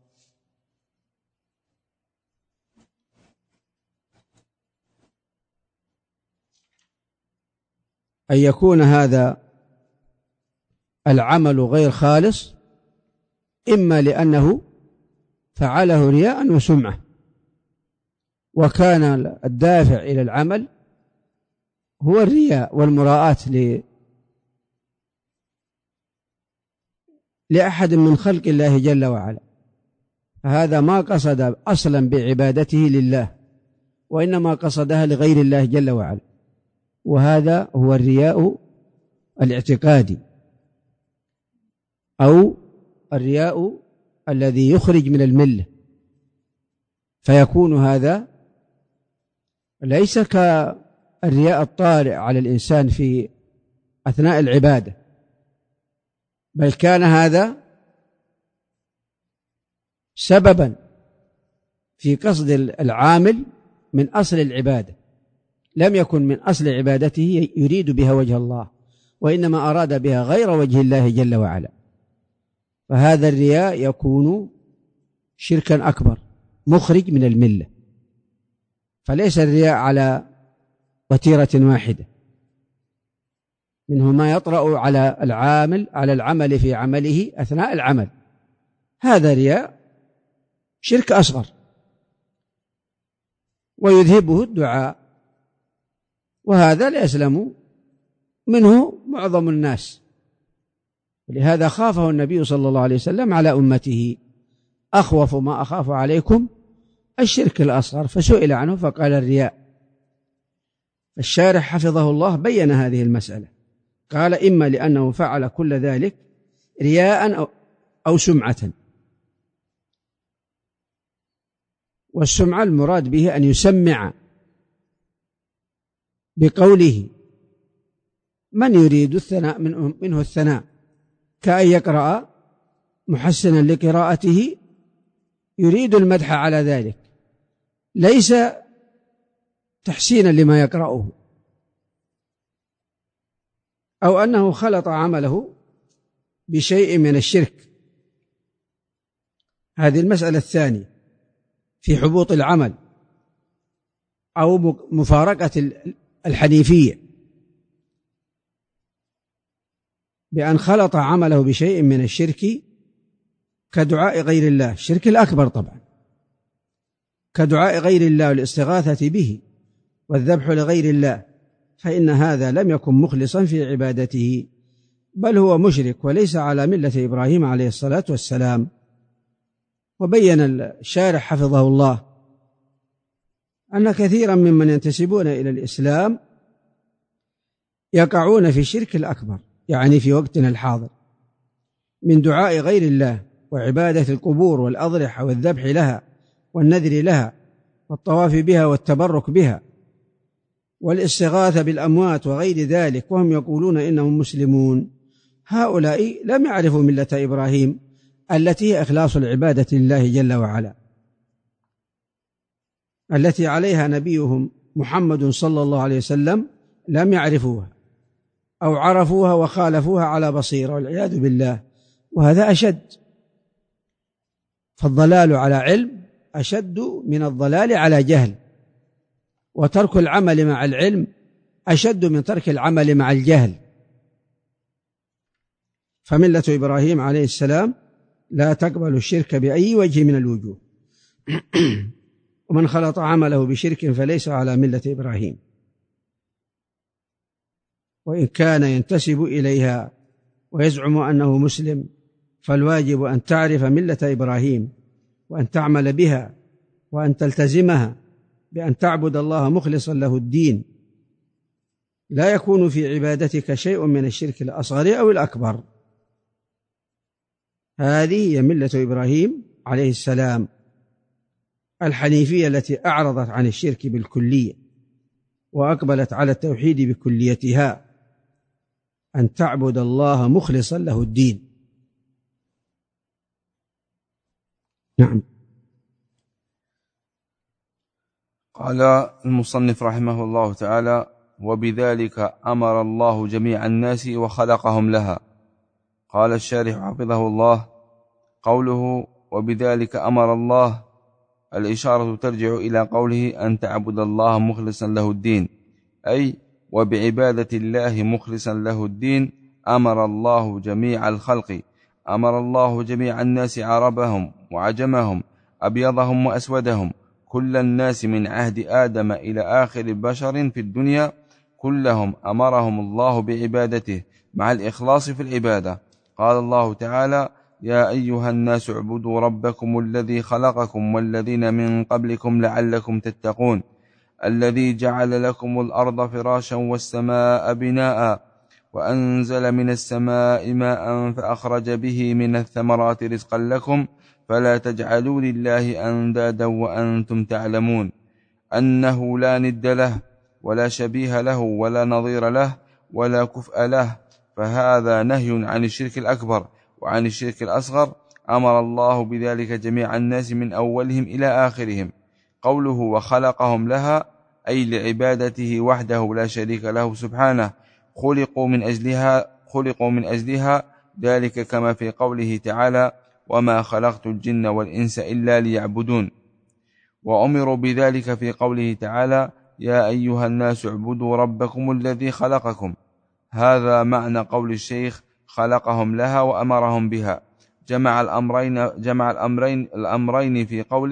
أن يكون هذا العمل غير خالص، إما لأنه فعله رياء وسمعة، وكان الدافع إلى العمل هو الرياء والمراءة لأحد من خلق الله جل وعلا، فهذا ما قصد أصلا بعبادته لله، وإنما قصدها لغير الله جل وعلا، وهذا هو الرياء الاعتقادي أو الرياء الذي يخرج من الملة، فيكون هذا ليس كالرياء الطارئ على الإنسان في أثناء العبادة، بل كان هذا سببا في قصد العامل من أصل العبادة، لم يكن من أصل عبادته يريد بها وجه الله، وإنما أراد بها غير وجه الله جل وعلا، فهذا الرياء يكون شركا أكبر مخرج من الملة. فليس الرياء على وتيرة واحدة، منه ما يطرأ على العامل على العمل في عمله أثناء العمل، هذا رياء شرك أصغر، ويذهبه الدعاء، وهذا لا يسلم منه معظم الناس. ولهذا خافه النبي صلى الله عليه وسلم على أمته: أخوف ما أخاف عليكم الشرك الأصغر، فسئل عنه فقال الرياء. الشارح حفظه الله بين هذه المسألة، قال: إما لأنه فعل كل ذلك رياء أو سمعة. والسمعة المراد به أن يسمع بقوله من يريد الثناء منه الثناء، كأن يقرأ محسنا لقراءته يريد المدح على ذلك، ليس تحسينا لما يقرأه، أو أنه خلط عمله بشيء من الشرك. هذه المسألة الثانية في حبوط العمل أو مفارقة الحنيفية، بأن خلط عمله بشيء من الشرك كدعاء غير الله، الشرك الأكبر طبعا، كدعاء غير الله والاستغاثة به والذبح لغير الله، فإن هذا لم يكن مخلصا في عبادته، بل هو مشرك وليس على ملة إبراهيم عليه الصلاة والسلام. وبين الشارح حفظه الله أن كثيرا ممن ينتسبون إلى الإسلام يقعون في الشرك الأكبر، يعني في وقتنا الحاضر، من دعاء غير الله وعبادة القبور والأضرحة والذبح لها والنذر لها والطواف بها والتبرك بها والاستغاثة بالأموات وغير ذلك، وهم يقولون إنهم مسلمون. هؤلاء لم يعرفوا ملة إبراهيم التي هي إخلاص العبادة لله جل وعلا، التي عليها نبيهم محمد صلى الله عليه وسلم لم يعرفوها، أو عرفوها وخالفوها على بصيرة والعياذ بالله، وهذا أشد. فالضلال على علم أشد من الضلال على جهل، وترك العمل مع العلم أشد من ترك العمل مع الجهل. فملة إبراهيم عليه السلام لا تقبل الشرك بأي وجه من الوجوه، ومن خلط عمله بشرك فليس على ملة إبراهيم، وإن كان ينتسب إليها ويزعم أنه مسلم، فالواجب أن تعرف ملة إبراهيم وأن تعمل بها وأن تلتزمها بأن تعبد الله مخلصا له الدين، لا يكون في عبادتك شيء من الشرك الأصغر أو الأكبر. هذه هي ملة إبراهيم عليه السلام الحنيفية، التي أعرضت عن الشرك بالكلية وأقبلت على التوحيد بكليتها، أن تعبد الله مخلصا له الدين. نعم. قال المصنف رحمه الله تعالى: وبذلك أمر الله جميع الناس وخلقهم لها. قال الشارح حفظه الله: قوله وبذلك أمر الله، الإشارة ترجع إلى قوله أن تعبد الله مخلصا له الدين، أي وبعبادة الله مخلصا له الدين أمر الله جميع الخلق، أمر الله جميع الناس، عربهم وعجمهم، أبيضهم وأسودهم، كل الناس من عهد آدم إلى آخر بشر في الدنيا، كلهم أمرهم الله بعبادته مع الإخلاص في العبادة. قال الله تعالى: يا أيها الناس اعبدوا ربكم الذي خلقكم والذين من قبلكم لعلكم تتقون، الذي جعل لكم الأرض فراشا والسماء بناء، وأنزل من السماء ماء فأخرج به من الثمرات رزقا لكم، فلا تجعلوا لله أندادا وأنتم تعلمون أنه لا ند له ولا شبيه له ولا نظير له ولا كفء له. فهذا نهي عن الشرك الأكبر وعن الشرك الأصغر، أمر الله بذلك جميع الناس من أولهم إلى آخرهم. قوله وخلقهم لها، أي لعبادته وحده لا شريك له سبحانه، خلقوا من أجلها خلقوا من أجلها ذلك كما في قوله تعالى: وما خلقت الجن والإنس إلا ليعبدون. وأمروا بذلك في قوله تعالى: يا أيها الناس اعبدوا ربكم الذي خلقكم. هذا معنى قول الشيخ: خلقهم لها وأمرهم بها، جمع الأمرين, جمع الأمرين, الأمرين في قوله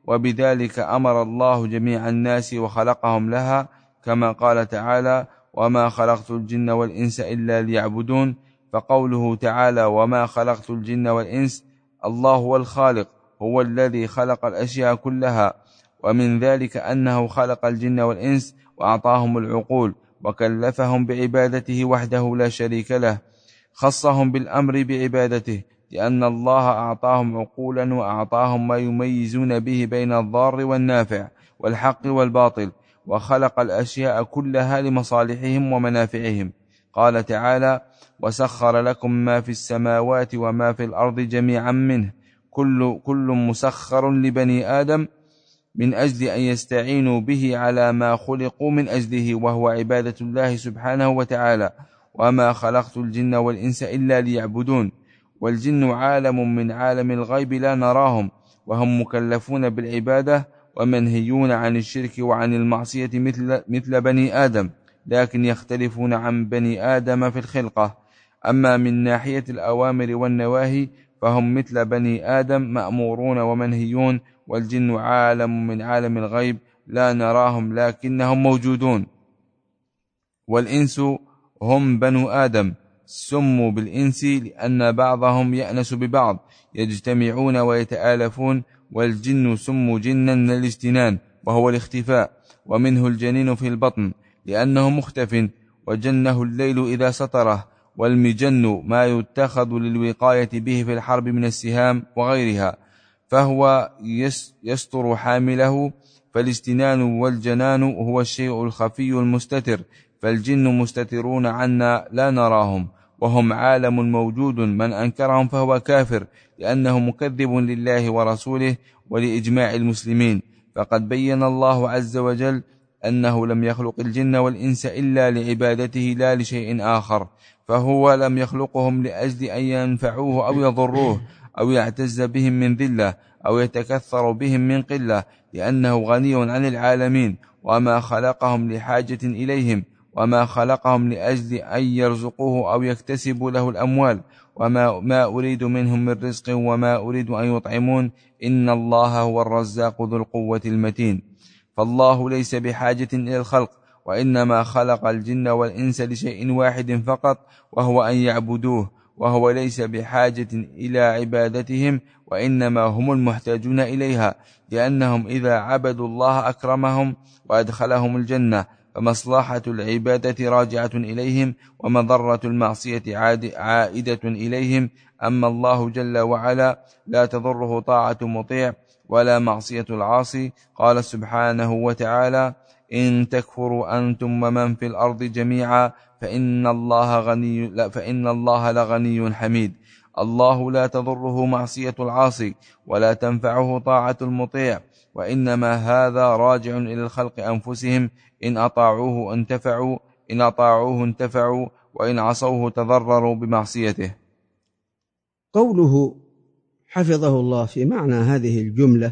وبذلك أمر الله جميع الناس وخلقهم لها، كما قال تعالى: وما خلقت الجن والإنس إلا ليعبدون. فقوله تعالى: وما خلقت الجن والإنس، الله هو الخالق، هو الذي خلق الأشياء كلها، ومن ذلك أنه خلق الجن والإنس وأعطاهم العقول وكلفهم بعبادته وحده لا شريك له، خصهم بالأمر بعبادته لأن الله أعطاهم عقولا وأعطاهم ما يميزون به بين الضار والنافع والحق والباطل، وخلق الأشياء كلها لمصالحهم ومنافعهم. قال تعالى: وسخر لكم ما في السماوات وما في الأرض جميعا منه كل, كل مسخر لبني آدم من أجل أن يستعينوا به على ما خلقوا من أجله، وهو عبادة الله سبحانه وتعالى. وما خلقت الجن والإنس إلا ليعبدون. والجن عالم من عالم الغيب لا نراهم، وهم مكلفون بالعبادة ومنهيون عن الشرك وعن المعصية مثل, مثل بني آدم، لكن يختلفون عن بني آدم في الخلقة. أما من ناحية الأوامر والنواهي فهم مثل بني آدم مأمورون ومنهيون، والجن عالم من عالم الغيب لا نراهم لكنهم موجودون. والإنس هم بنو آدم، سموا بالإنس لأن بعضهم يأنس ببعض، يجتمعون ويتآلفون. والجن سموا جنا من الاجتنان وهو الاختفاء، ومنه الجنين في البطن لأنه مختف، وجنه الليل إذا سطره. والمجن ما يتخذ للوقاية به في الحرب من السهام وغيرها، فهو يستر حامله. فالاجتنان والجنان هو الشيء الخفي المستتر، فالجن مستترون عنا لا نراهم، وهم عالم موجود، من أنكرهم فهو كافر لأنه مكذب لله ورسوله ولإجماع المسلمين. فقد بين الله عز وجل أنه لم يخلق الجن والإنس إلا لعبادته لا لشيء آخر، فهو لم يخلقهم لأجل أن ينفعوه أو يضروه أو يعتز بهم من ذلة أو يتكثر بهم من قلة، لأنه غني عن العالمين، وما خلقهم لحاجة إليهم، وما خلقهم لأجل أن يرزقوه أو يكتسبوا له الأموال، وما ما أريد منهم من رزق وما أريد أن يطعمون، إن الله هو الرزاق ذو القوة المتين. فالله ليس بحاجة إلى الخلق، وإنما خلق الجن والإنس لشيء واحد فقط، وهو أن يعبدوه، وهو ليس بحاجة إلى عبادتهم، وإنما هم المحتاجون إليها، لأنهم إذا عبدوا الله أكرمهم وأدخلهم الجنة، فمصلحة العبادة راجعة إليهم، ومضرة المعصية عائدة إليهم. أما الله جل وعلا لا تضره طاعة مطيع ولا معصية العاصي. قال سبحانه وتعالى: إن تكفروا أنتم ومن في الأرض جميعا فإن الله غني لا فإن الله لغني حميد. الله لا تضره معصية العاصي ولا تنفعه طاعة المطيع، وإنما هذا راجع إلى الخلق أنفسهم، إن أطاعوه انتفعوا إن أطاعوه انتفعوا وإن عصوه تضرروا بمعصيته. قوله حفظه الله في معنى هذه الجملة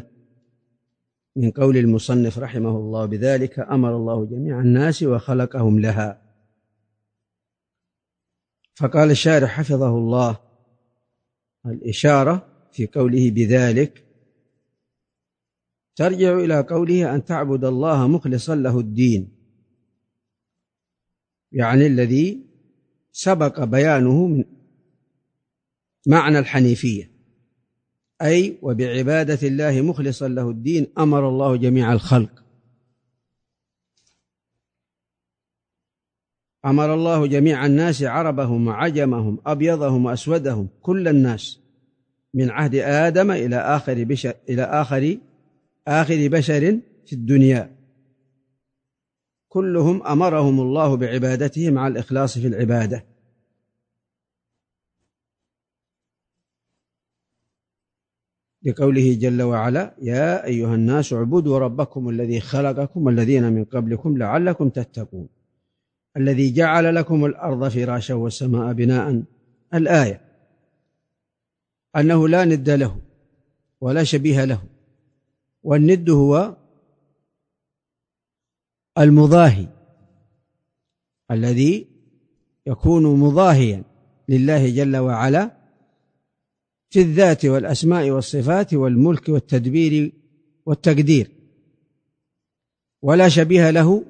من قول المصنف رحمه الله: بذلك أمر الله جميع الناس وخلقهم لها. فقال الشارح حفظه الله: الإشارة في قوله بذلك ترجع إلى قوله أن تعبد الله مخلصا له الدين، يعني الذي سبق بيانه من معنى الحنيفية، أي وبعبادة الله مخلصا له الدين أمر الله جميع الخلق. أمر الله جميع الناس، عربهم وعجمهم أبيضهم وأسودهم، كل الناس من عهد آدم إلى آخر بشر إلى آخر آخر بشر في الدنيا، كلهم أمرهم الله بعبادته مع الإخلاص في العبادة. لقوله جل وعلا: يا أيها الناس اعبدوا ربكم الذي خلقكم والذين من قبلكم لعلكم تتقون الذي جعل لكم الأرض فراشا والسماء بناء. الآية أنه لا ند له ولا شبيه له، والند هو المضاهي الذي يكون مضاهيا لله جل وعلا في الذات والأسماء والصفات والملك والتدبير والتقدير، ولا شبيه له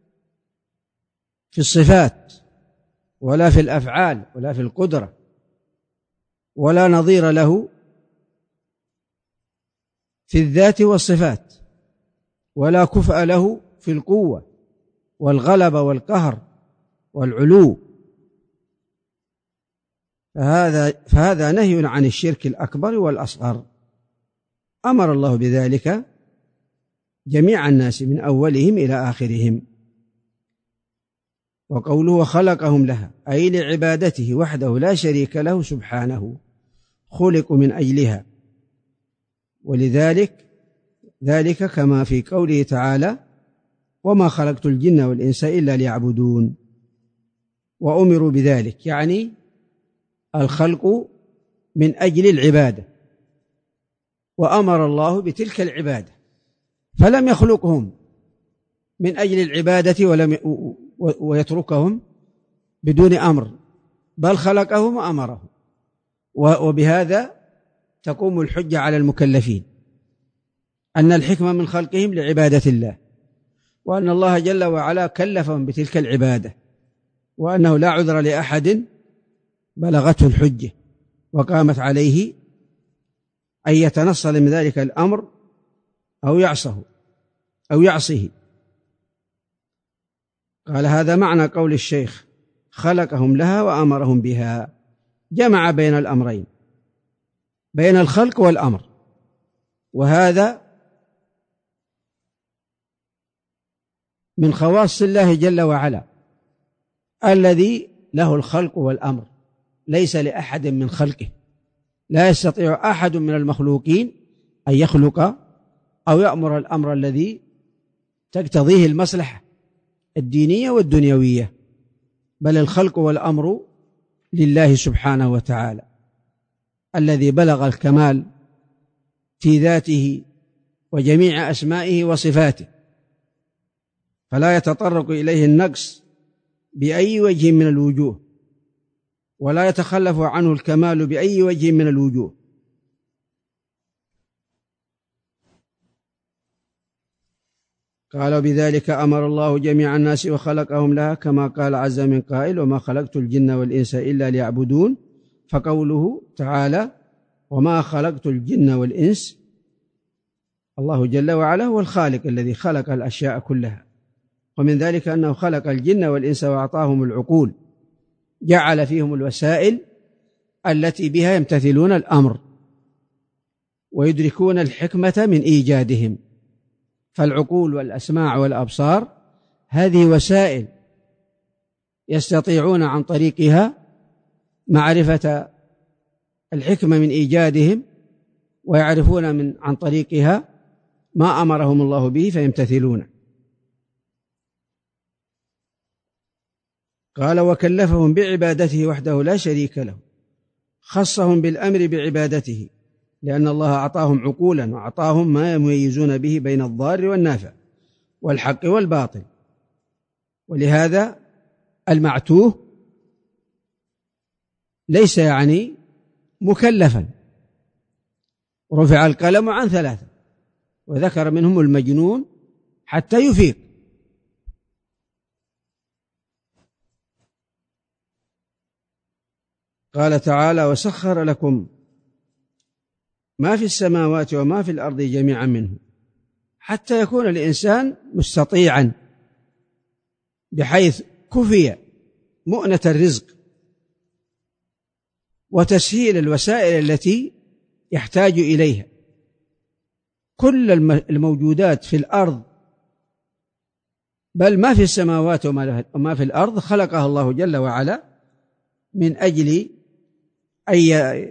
في الصفات ولا في الأفعال ولا في القدرة، ولا نظير له في الذات والصفات، ولا كفء له في القوة والغلبة والقهر والعلو. فهذا, فهذا نهي عن الشرك الأكبر والأصغر، أمر الله بذلك جميع الناس من أولهم إلى آخرهم. وقوله خلقهم لها أي لعبادته وحده لا شريك له سبحانه، خلقوا من أجلها، ولذلك ذلك كما في قوله تعالى وما خلقت الجن والإنس إلا ليعبدون، وأمروا بذلك، يعني الخلق من أجل العبادة، وأمر الله بتلك العبادة، فلم يخلقهم من أجل العبادة ولم ويتركهم بدون أمر، بل خلقهم وأمرهم. وبهذا تقوم الحجة على المكلفين أن الحكمة من خلقهم لعبادة الله، وأن الله جل وعلا كلفهم بتلك العبادة، وأنه لا عذر لأحد بلغته الحجة وقامت عليه أن يتنصل من ذلك الأمر أو يعصه أو يعصيه. قال هذا معنى قول الشيخ خلقهم لها وأمرهم بها، جمع بين الأمرين، بين الخلق والأمر، وهذا من خواص الله جل وعلا الذي له الخلق والأمر، ليس لأحد من خلقه، لا يستطيع أحد من المخلوقين أن يخلق أو يأمر الأمر الذي تقتضيه المصلحة الدينية والدنيوية، بل الخلق والأمر لله سبحانه وتعالى الذي بلغ الكمال في ذاته وجميع أسمائه وصفاته، فلا يتطرق إليه النقص بأي وجه من الوجوه، ولا يتخلف عنه الكمال بأي وجه من الوجوه. قال بذلك أمر الله جميع الناس وخلقهم لها، كما قال عز من قائل وما خلقت الجن والإنس إلا ليعبدون. فقوله تعالى وما خلقت الجن والإنس، الله جل وعلا هو الخالق الذي خلق الأشياء كلها، ومن ذلك أنه خلق الجن والإنس وأعطاهم العقول، جعل فيهم الوسائل التي بها يمتثلون الأمر ويدركون الحكمة من إيجادهم. فالعقول والأسماع والأبصار هذه وسائل يستطيعون عن طريقها معرفة الحكمة من إيجادهم، ويعرفون من عن طريقها ما أمرهم الله به فيمتثلون. قال وكلفهم بعبادته وحده لا شريك له، خصهم بالأمر بعبادته، لأن الله أعطاهم عقولا وأعطاهم ما يميزون به بين الضار والنافع والحق والباطل. ولهذا المعتوه ليس يعني مكلفا، رفع القلم عن ثلاثة وذكر منهم المجنون حتى يفيق. قال تعالى وسخر لكم ما في السماوات وما في الأرض جميعا منه، حتى يكون الإنسان مستطيعا بحيث كفي مؤنة الرزق وتسهيل الوسائل التي يحتاج إليها. كل الموجودات في الأرض بل ما في السماوات وما في الأرض خلقها الله جل وعلا من أجل أن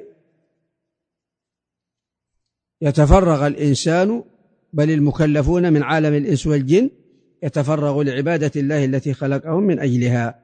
يتفرغ الإنسان، بل المكلفون من عالم الإنس والجن يتفرغ لعبادة الله التي خلقهم من أجلها.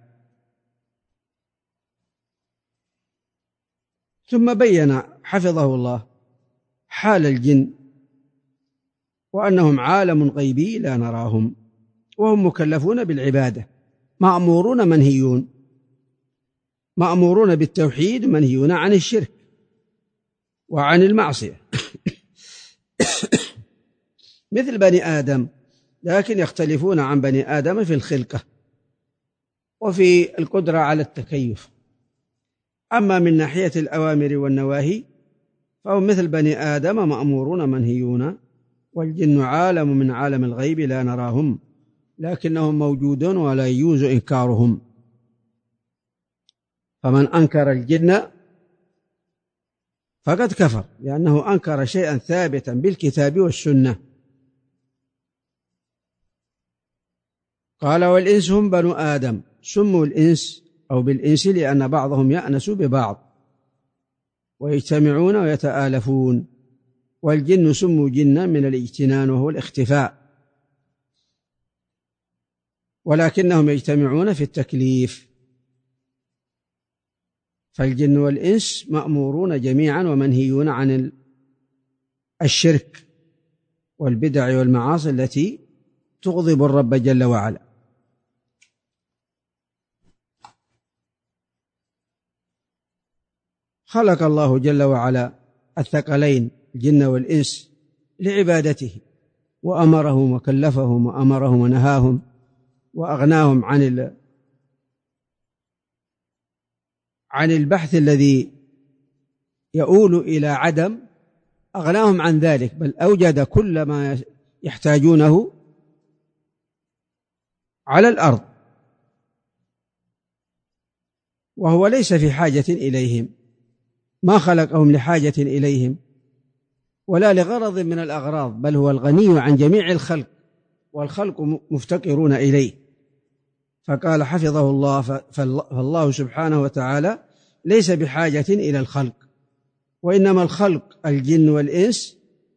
ثم بين حفظه الله حال الجن وأنهم عالم غيبي لا نراهم، وهم مكلفون بالعبادة، مأمورون منهيون، مأمورون بالتوحيد منهيون عن الشرك وعن المعصية. مثل بني آدم، لكن يختلفون عن بني آدم في الخلقة وفي القدرة على التكيف. أما من ناحية الأوامر والنواهي فهم مثل بني آدم مأمورون منهيون، والجن عالم من عالم الغيب لا نراهم لكنهم موجودون ولا يجوز إنكارهم. فمن أنكر الجن فقد كفر، لأنه أنكر شيئا ثابتا بالكتاب والسنة. قال والإنس هم بنو آدم، سموا الإنس أو بالإنس لأن بعضهم يأنس ببعض ويجتمعون ويتآلفون، والجن سموا جنا من الاجتنان وهو الاختفاء، ولكنهم يجتمعون في التكليف. فالجن والإنس مأمورون جميعا ومنهيون عن الشرك والبدع والمعاصي التي تغضب الرب جل وعلا. خلق الله جل وعلا الثقلين الجن والإنس لعبادته، وأمرهم وكلفهم وأمرهم ونهاهم وأغناهم عن عن البحث الذي يؤول إلى عدم، أغناهم عن ذلك، بل أوجد كل ما يحتاجونه على الأرض، وهو ليس في حاجة إليهم، ما خلقهم لحاجة إليهم ولا لغرض من الأغراض، بل هو الغني عن جميع الخلق والخلق مفتقرون إليه. فقال حفظه الله، فالله سبحانه وتعالى ليس بحاجة إلى الخلق، وإنما الخلق الجن والإنس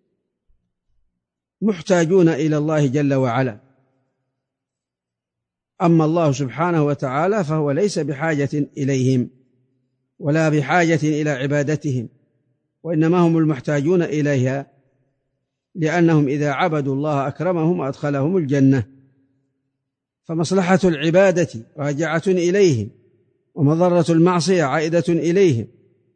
محتاجون إلى الله جل وعلا. أما الله سبحانه وتعالى فهو ليس بحاجة إليهم ولا بحاجة إلى عبادتهم، وإنما هم المحتاجون إليها، لأنهم إذا عبدوا الله أكرمهم وأدخلهم الجنة. فمصلحة العبادة راجعة إليهم، ومضرة المعصية عائدة إليهم.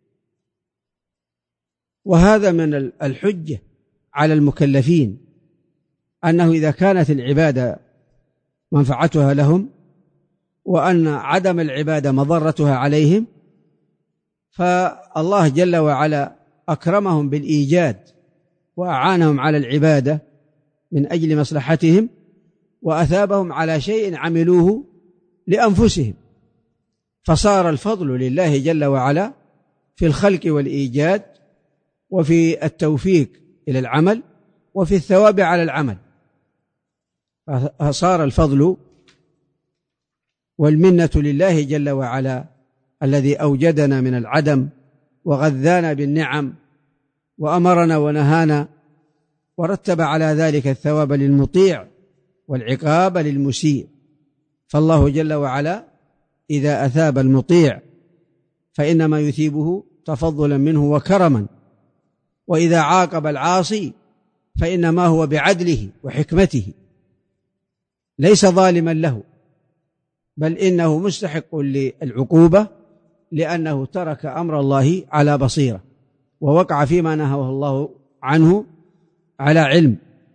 وهذا من الحجة على المكلفين، أنه إذا كانت العبادة منفعتها لهم وأن عدم العبادة مضرتها عليهم، فالله جل وعلا أكرمهم بالإيجاد وأعانهم على العبادة من أجل مصلحتهم، وأثابهم على شيء عملوه لأنفسهم، فصار الفضل لله جل وعلا في الخلق والإيجاد وفي التوفيق إلى العمل وفي الثواب على العمل. فصار الفضل والمنة لله جل وعلا الذي أوجدنا من العدم وغذانا بالنعم وأمرنا ونهانا، ورتب على ذلك الثواب للمطيع والعقاب للمسيء. فالله جل وعلا إذا أثاب المطيع فإنما يثيبه تفضلا منه وكرما، وإذا عاقب العاصي فإنما هو بعدله وحكمته، ليس ظالما له، بل إنه مستحق للعقوبة لأنه ترك أمر الله على بصيرة ووقع فيما نهاه الله عنه على علم.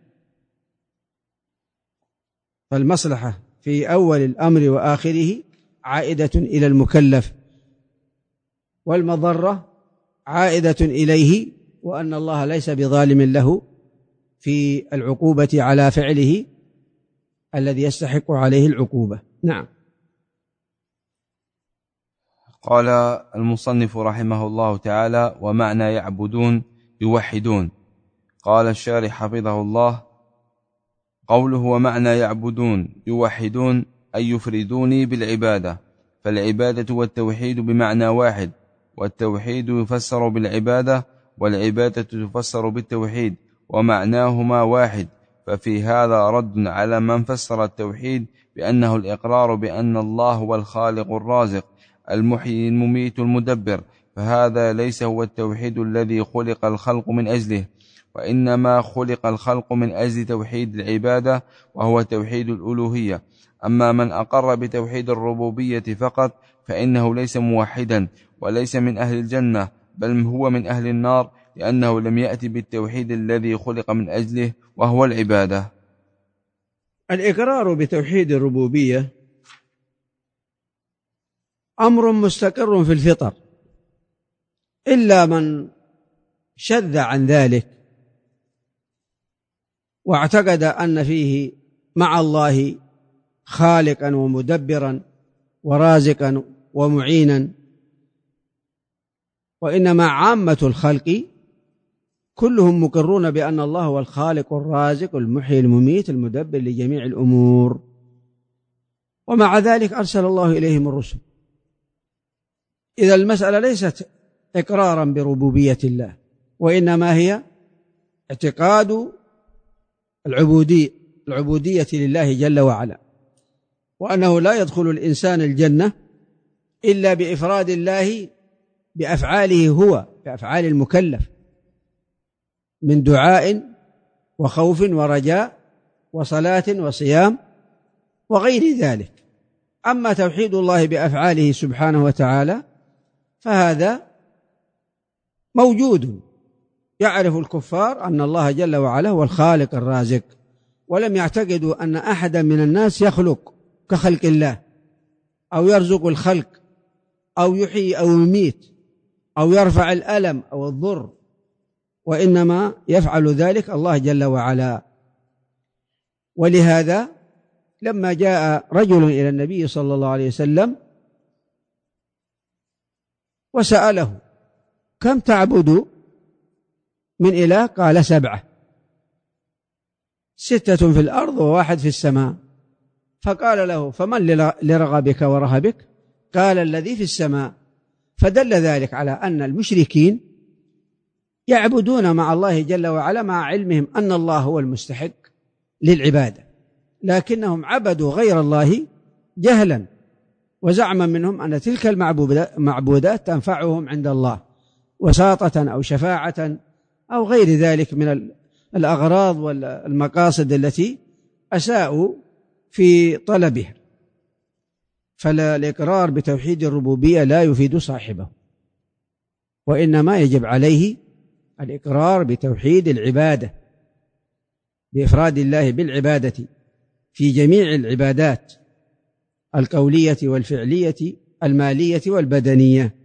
فالمصلحة في أول الأمر وآخره عائدة إلى المكلف، والمضرة عائدة إليه، وأن الله ليس بظالم له في العقوبة على فعله الذي يستحق عليه العقوبة. نعم. قال المصنف رحمه الله تعالى: ومعنى يعبدون يوحدون. قال الشارح حفظه الله: قوله ومعنى يعبدون يوحدون أي يفردوني بالعبادة، فالعبادة والتوحيد بمعنى واحد، والتوحيد يفسر بالعبادة والعبادة تفسر بالتوحيد، ومعناهما واحد. ففي هذا رد على من فسر التوحيد بأنه الإقرار بأن الله هو الخالق الرازق المحيي المميت المدبر، فهذا ليس هو التوحيد الذي خلق الخلق من أجله، وإنما خلق الخلق من أجل توحيد العبادة وهو توحيد الألوهية. أما من أقر بتوحيد الربوبية فقط فإنه ليس موحدا وليس من أهل الجنة، بل هو من أهل النار، لأنه لم يأتي بالتوحيد الذي خلق من أجله وهو العبادة. الإقرار بتوحيد الربوبية أمر مستقر في الفطر، إلا من شذ عن ذلك واعتقد أن فيه مع الله خالقا ومدبرا ورازقا ومعينا، وإنما عامة الخلق كلهم مقرون بأن الله هو الخالق الرازق المحيي المميت المدبر لجميع الأمور، ومع ذلك أرسل الله إليهم الرسل. إذا المسألة ليست إقرارا بربوبية الله، وإنما هي اعتقاد العبودية العبودية لله جل وعلا، وأنه لا يدخل الإنسان الجنة إلا بإفراد الله بأفعاله هو، بأفعال المكلف من دعاء وخوف ورجاء وصلاة وصيام وغير ذلك. أما توحيد الله بأفعاله سبحانه وتعالى فهذا موجود، يعرف الكفار أن الله جل وعلا هو الخالق الرازق، ولم يعتقدوا أن أحدا من الناس يخلق كخلق الله، أو يرزق الخلق، أو يحيي أو يميت، أو يرفع الألم أو الضر، وإنما يفعل ذلك الله جل وعلا. ولهذا لما جاء رجل إلى النبي صلى الله عليه وسلم وسأله: كم تعبد من إله؟ قال: سبعة، ستة في الأرض وواحد في السماء. فقال له: فمن لرغبك ورهبك؟ قال: الذي في السماء. فدل ذلك على أن المشركين يعبدون مع الله جل وعلا مع علمهم أن الله هو المستحق للعبادة، لكنهم عبدوا غير الله جهلا وزعما منهم أن تلك المعبودات تنفعهم عند الله وساطة أو شفاعة أو غير ذلك من الأغراض والمقاصد التي أساءوا في طلبها. فالإقرار بتوحيد الربوبية لا يفيد صاحبه، وإنما يجب عليه الإقرار بتوحيد العبادة، بإفراد الله بالعبادة في جميع العبادات القولية والفعلية المالية والبدنية.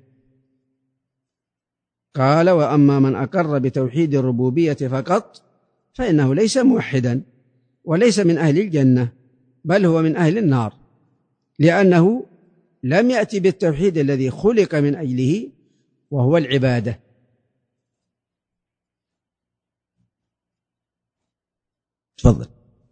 قال: وأما من أقر بتوحيد الربوبية فقط فإنه ليس موحدا وليس من أهل الجنة، بل هو من أهل النار، لأنه لم يأتي بالتوحيد الذي خلق من أجله وهو العبادة. تفضل.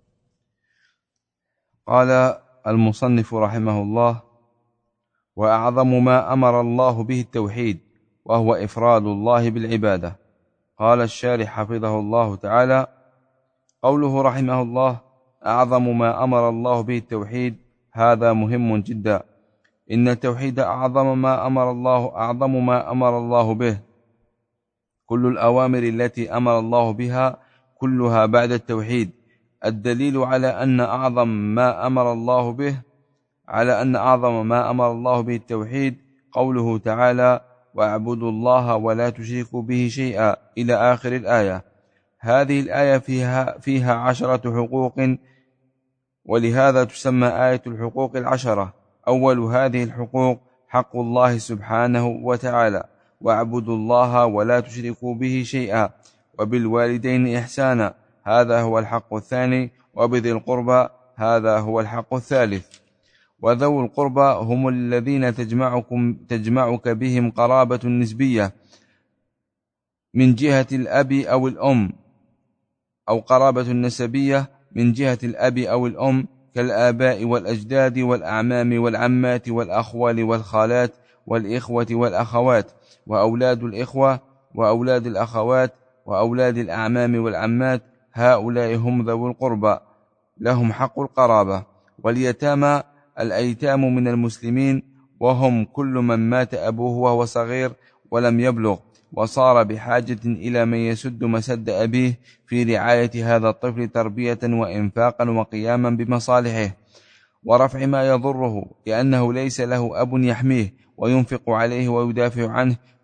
قال المصنف رحمه الله: وأعظم ما أمر الله به التوحيد، وهو إفراد الله بالعبادة. قال الشارح حفظه الله تعالى: قوله رحمه الله: أعظم ما أمر الله به التوحيد، هذا مهم جدا. إن التوحيد أعظم ما أمر الله أعظم ما أمر الله به. كل الأوامر التي أمر الله بها كلها بعد التوحيد. الدليل على أن أعظم ما أمر الله به على أن أعظم ما أمر الله به التوحيد قوله تعالى: واعبدوا الله ولا تشركوا به شيئا، إلى آخر الآية. هذه الآية فيها, فيها عشرة حقوق، ولهذا تسمى آية الحقوق العشرة. أول هذه الحقوق حق الله سبحانه وتعالى: واعبدوا الله ولا تشركوا به شيئا، وبالوالدين إحسانا، هذا هو الحق الثاني، وبذي القربى، هذا هو الحق الثالث. وذو القربى هم الذين تجمعكم تجمعك بهم قرابة نسبية من جهة الأب أو الأم، أو قرابة نسبية من جهة الأب أو الأم، كالآباء والأجداد والأعمام والعمات والأخوال والخالات والإخوة والأخوات، وأولاد الإخوة وأولاد الأخوات وأولاد الأعمام والعمات، هؤلاء هم ذو القربى، لهم حق القرابة. واليتامى الأيتام من المسلمين، وهم كل من مات أبوه وهو صغير ولم يبلغ، وصار بحاجة إلى من يسد مسد أبيه في رعاية هذا الطفل تربية وإنفاقا وقياما بمصالحه ورفع ما يضره، لأنه ليس له أب يحميه وينفق عليه ويدافع عنه،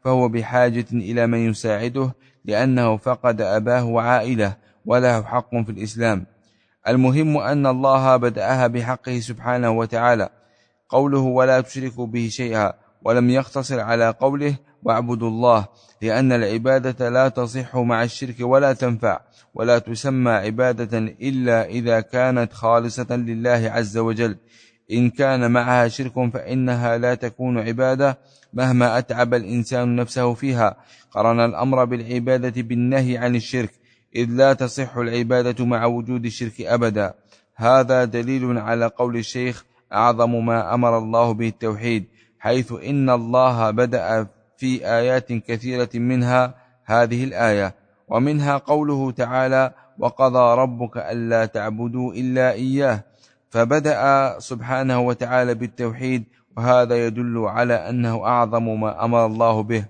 فهو بحاجة إلى من يساعده، لأنه فقد أباه وعائله وله حق في الإسلام. المهم أن الله بدأها بحقه سبحانه وتعالى، قوله ولا تشركوا به شيئا، ولم يقتصر على قوله واعبدوا الله، لأن العبادة لا تصح مع الشرك ولا تنفع، ولا تسمى عبادة إلا إذا كانت خالصة لله عز وجل. إن كان معها شرك فإنها لا تكون عبادة مهما أتعب الإنسان نفسه فيها. قرن الأمر بالعبادة بالنهي عن الشرك، إذ لا تصح العبادة مع وجود الشرك أبدا. هذا دليل على قول الشيخ أعظم ما أمر الله به التوحيد، حيث إن الله بدأ في آيات كثيرة منها هذه الآية، ومنها قوله تعالى وقضى ربك ألا تعبدوا إلا إياه، فبدأ سبحانه وتعالى بالتوحيد، وهذا يدل على أنه أعظم ما أمر الله به.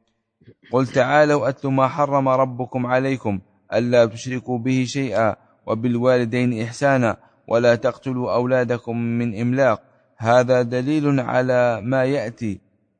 قل تعالوا أتل ما حرم ربكم عليكم ألا تشركوا به شيئا وبالوالدين إحسانا ولا تقتلوا أولادكم من إملاق. هذا دليل على ما يأتي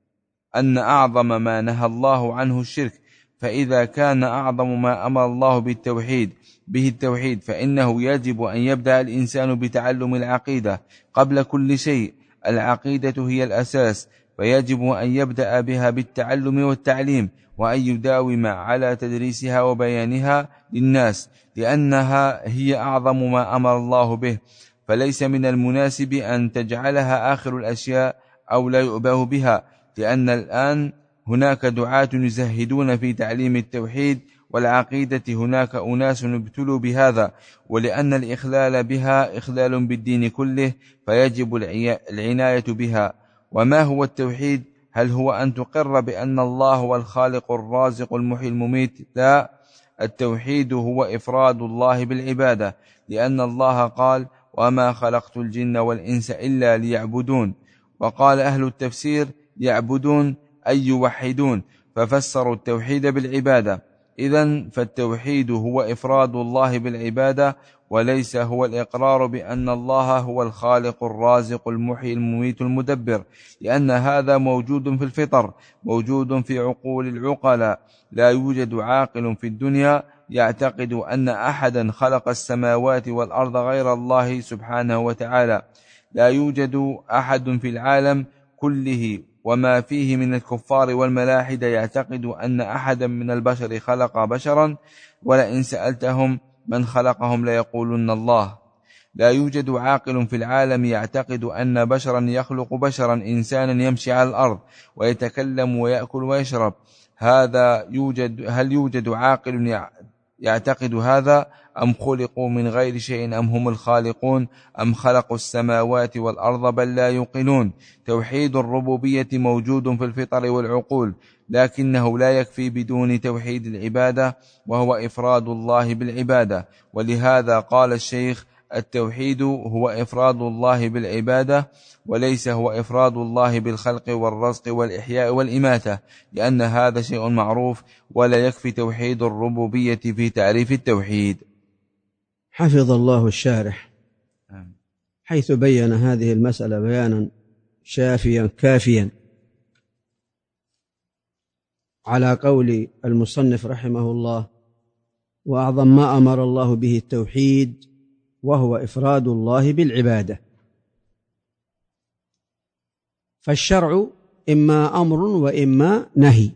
أن أعظم ما نهى الله عنه الشرك، فإذا كان أعظم ما أمر الله بالتوحيد به التوحيد، فإنه يجب أن يبدأ الإنسان بتعلم العقيدة قبل كل شيء. العقيدة هي الأساس، فيجب أن يبدأ بها بالتعلم والتعليم، وأن يداوم على تدريسها وبيانها للناس، لأنها هي أعظم ما أمر الله به. فليس من المناسب أن تجعلها آخر الأشياء أو لا يؤبه بها، لأن الآن هناك دعاة يزهدون في تعليم التوحيد والعقيدة، هناك أناس ابتلوا بهذا، ولأن الإخلال بها إخلال بالدين كله، فيجب العناية بها. وما هو التوحيد؟ هل هو أن تقر بأن الله هو الخالق الرازق المحيي المميت؟ لا، التوحيد هو إفراد الله بالعبادة، لأن الله قال وما خلقت الجن والإنس إلا ليعبدون. وقال أهل التفسير يعبدون أي يوحدون، ففسروا التوحيد بالعبادة. إذن فالتوحيد هو إفراد الله بالعبادة، وليس هو الإقرار بأن الله هو الخالق الرازق المحيي المميت المدبر، لأن هذا موجود في الفطر، موجود في عقول العقلاء. لا يوجد عاقل في الدنيا يعتقد أن أحدا خلق السماوات والأرض غير الله سبحانه وتعالى. لا يوجد أحد في العالم كله وما فيه من الكفار والملاحدة يعتقد أن أحدا من البشر خلق بشرا، ولئن سألتهم من خلقهم ليقولن الله. لا يوجد عاقل في العالم يعتقد أن بشرا يخلق بشرا، إنسانا يمشي على الأرض ويتكلم ويأكل ويشرب. هذا يوجد هل يوجد عاقل يعتقد هذا؟ أم خلقوا من غير شيء أم هم الخالقون أم خلقوا السماوات والأرض بل لا يوقنون. توحيد الربوبية موجود في الفطر والعقول، لكنه لا يكفي بدون توحيد العبادة، وهو إفراد الله بالعبادة. ولهذا قال الشيخ التوحيد هو إفراد الله بالعبادة، وليس هو إفراد الله بالخلق والرزق والإحياء والإماتة، لأن هذا شيء معروف، ولا يكفي توحيد الربوبية في تعريف التوحيد. حفظ الله الشارح حيث بين هذه المسألة بيانا شافيا كافيا على قول المصنف رحمه الله وأعظم ما أمر الله به التوحيد، وهو إفراد الله بالعبادة. فالشرع إما أمر وإما نهي،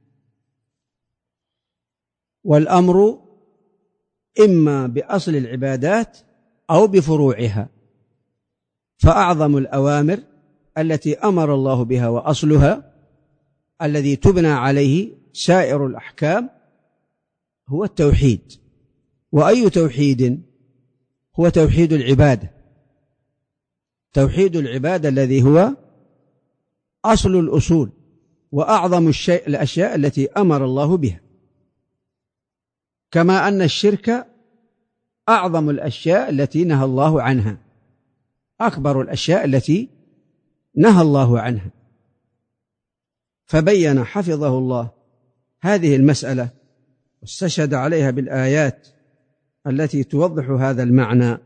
والأمر إما بأصل العبادات أو بفروعها. فأعظم الأوامر التي أمر الله بها وأصلها الذي تبنى عليه سائر الأحكام هو التوحيد. وأي توحيد؟ هو توحيد العبادة، توحيد العبادة الذي هو أصل الأصول وأعظم الشيء الأشياء التي أمر الله بها، كما أن الشرك أعظم الأشياء التي نهى الله عنها، أكبر الأشياء التي نهى الله عنها. فبين حفظه الله هذه المسألة واستشهد عليها بالآيات التي توضح هذا المعنى.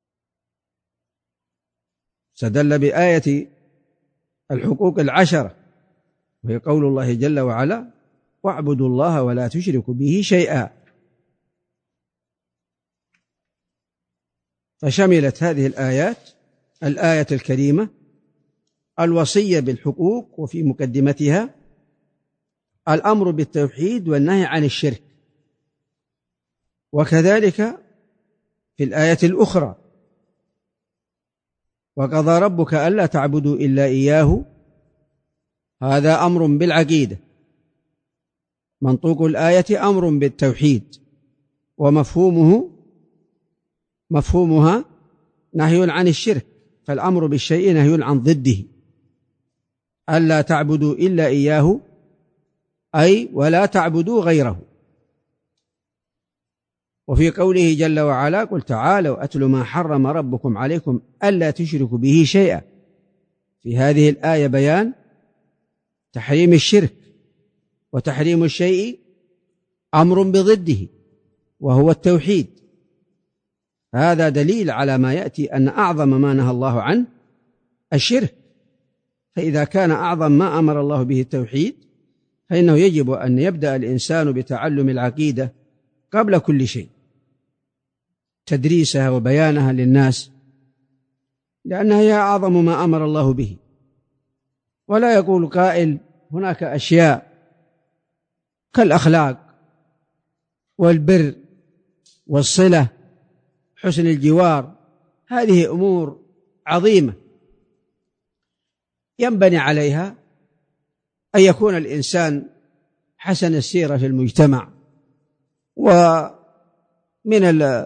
استدل بآية الحقوق العشرة وهي قول الله جل وعلا: واعبدوا الله ولا تشركوا به شيئا. فشملت هذه الآيات الآية الكريمة الوصية بالحقوق، وفي مقدمتها الأمر بالتوحيد والنهي عن الشرك. وكذلك في الآية الأخرى: وقضى ربك ألا تعبدوا إلا إياه. هذا أمر بالعقيدة، منطوق الآية أمر بالتوحيد، ومفهومه مفهومها نهي عن الشرك، فالأمر بالشيء نهي عن ضده. ألا تعبدوا إلا إياه أي ولا تعبدوا غيره. وفي قوله جل وعلا: قل تعالوا أتل ما حرم ربكم عليكم ألا تشركوا به شيئا. في هذه الآية بيان تحريم الشرك، وتحريم الشيء أمر بضده وهو التوحيد. هذا دليل على ما يأتي أن أعظم ما نهى الله عنه الشرك، فإذا كان أعظم ما أمر الله به التوحيد فإنه يجب أن يبدأ الإنسان بتعلم العقيدة قبل كل شيء، تدريسها وبيانها للناس، لأنها هي أعظم ما أمر الله به. ولا يقول قائل: هناك أشياء كالأخلاق والبر والصلة حسن الجوار، هذه أمور عظيمة ينبني عليها أن يكون الإنسان حسن السيرة في المجتمع، ومن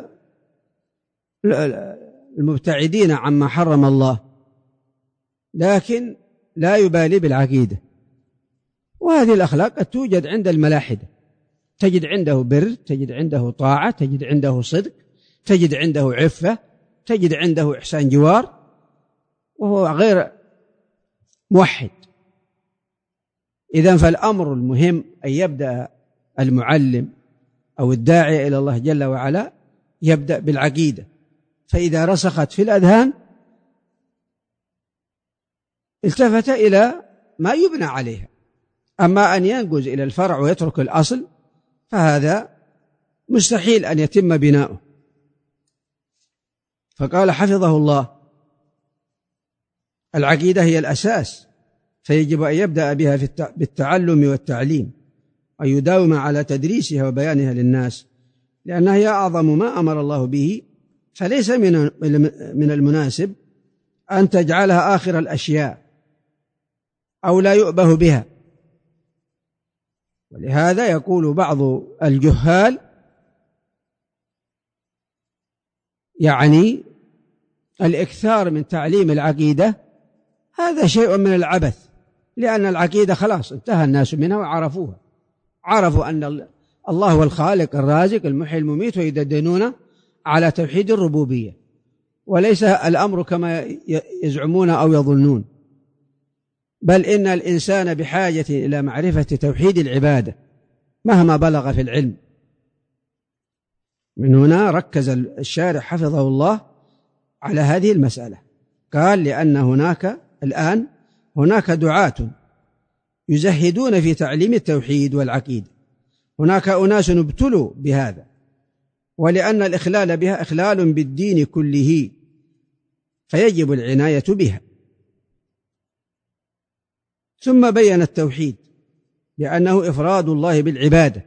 المبتعدين عما حرم الله، لكن لا يبالي بالعقيدة. وهذه الأخلاق قد توجد عند الملاحدة، تجد عنده بر، تجد عنده طاعة، تجد عنده صدق، تجد عنده عفة، تجد عنده إحسان جوار، وهو غير موحد. إذن فالأمر المهم أن يبدأ المعلم أو الداعي إلى الله جل وعلا يبدأ بالعقيدة، فإذا رسخت في الأذهان التفت إلى ما يبنى عليها. أما أن ينجز إلى الفرع ويترك الأصل فهذا مستحيل أن يتم بناؤه. فقال حفظه الله: العقيدة هي الأساس، فيجب أن يبدأ بها بالتعلم والتعليم، أن يداوم على تدريسها وبيانها للناس، لأنها هي أعظم ما أمر الله به، فليس من المناسب أن تجعلها آخر الأشياء أو لا يؤبه بها. ولهذا يقول بعض الجهال يعني الإكثار من تعليم العقيدة هذا شيء من العبث، لأن العقيدة خلاص انتهى الناس منها وعرفوها، عرفوا أن الله هو الخالق الرازق المحيي المميت، ويدندنون على توحيد الربوبية، وليس الأمر كما يزعمون أو يظنون، بل إن الإنسان بحاجة إلى معرفة توحيد العبادة مهما بلغ في العلم. من هنا ركز الشارح حفظه الله على هذه المسألة، قال: لأن هناك الآن هناك دعاة يزهدون في تعليم التوحيد والعقيدة، هناك أناس ابتلوا بهذا، ولأن الإخلال بها إخلال بالدين كله، فيجب العناية بها. ثم بين التوحيد لأنه إفراد الله بالعبادة،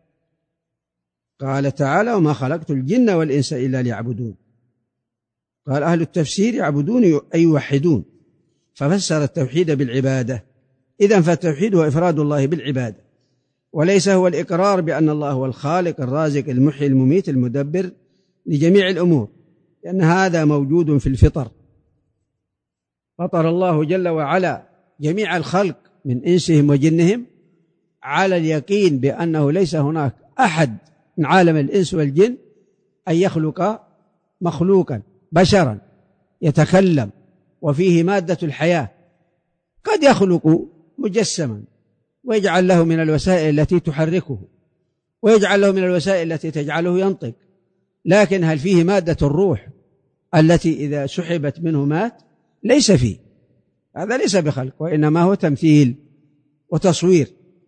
قال تعالى: وما خلقت الجن والإنس إلا ليعبدون. قال أهل التفسير: يعبدون أي يوحدون، ففسر التوحيد بالعبادة. إذن فالتوحيد هو إفراد الله بالعبادة، وليس هو الإقرار بأن الله هو الخالق الرازق المحيي المميت المدبر لجميع الأمور، لأن هذا موجود في الفطر. فطر الله جل وعلا جميع الخلق من إنسهم وجنهم على اليقين بأنه ليس هناك أحد من عالم الإنس والجن أن يخلق مخلوقا بشرا يتكلم وفيه مادة الحياة، قد يخلق مجسما ويجعل له من الوسائل التي تحركه، ويجعل له من الوسائل التي تجعله ينطق، لكن هل فيه مادة الروح التي إذا سحبت منه مات؟ ليس فيه، هذا ليس بخلق، وإنما هو تمثيل. وتصوير.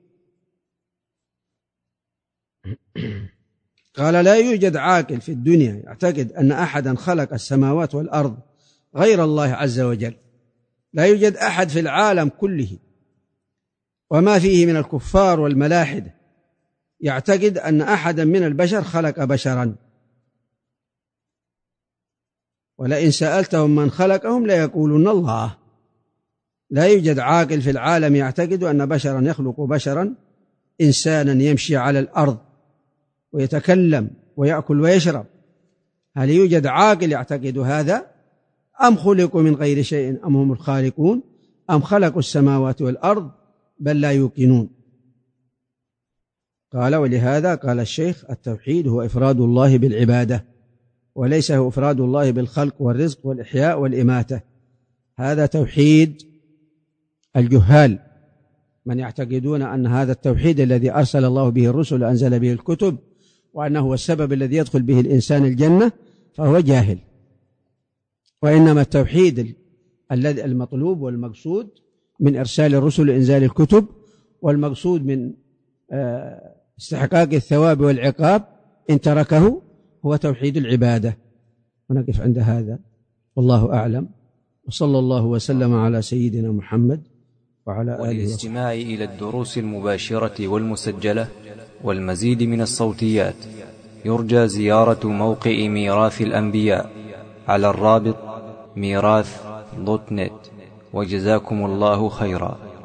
قال لا يوجد عاقل في الدنيا يعتقد أن أحدا خلق السماوات والأرض غير الله عز وجل. لا يوجد أحد في العالم كله وما فيه من الكفار والملاحدة يعتقد أن أحدا من البشر خلق بشرا، ولئن سألتهم من خلقهم ليقولون الله. لا يوجد عاقل في العالم يعتقد أن بشرا يخلق بشرا، إنسانا يمشي على الأرض ويتكلم ويأكل ويشرب. هل يوجد عاقل يعتقد هذا؟ أم خلقوا من غير شيء أم هم الخالقون أم خلقوا السماوات والأرض بل لا يوقنون. قال ولهذا قال الشيخ التوحيد هو إفراد الله بالعبادة، وليس هو إفراد الله بالخلق والرزق والإحياء والإماتة. هذا توحيد الجهال، من يعتقدون أن هذا التوحيد الذي أرسل الله به الرسل وأنزل به الكتب وأنه هو السبب الذي يدخل به الإنسان الجنة فهو جاهل. وإنما التوحيد الذي المطلوب والمقصود من إرسال الرسل وإنزال الكتب، والمقصود من استحقاق الثواب والعقاب إن تركه هو توحيد العبادة. ونقف عند هذا والله أعلم، وصلى الله وسلم على سيدنا محمد وعلى آله وصحبه. وللاستماع إلى الدروس المباشرة والمسجلة والمزيد من الصوتيات يرجى زيارة موقع ميراث الأنبياء على الرابط ميراث دوت نت. وجزاكم الله خيرا.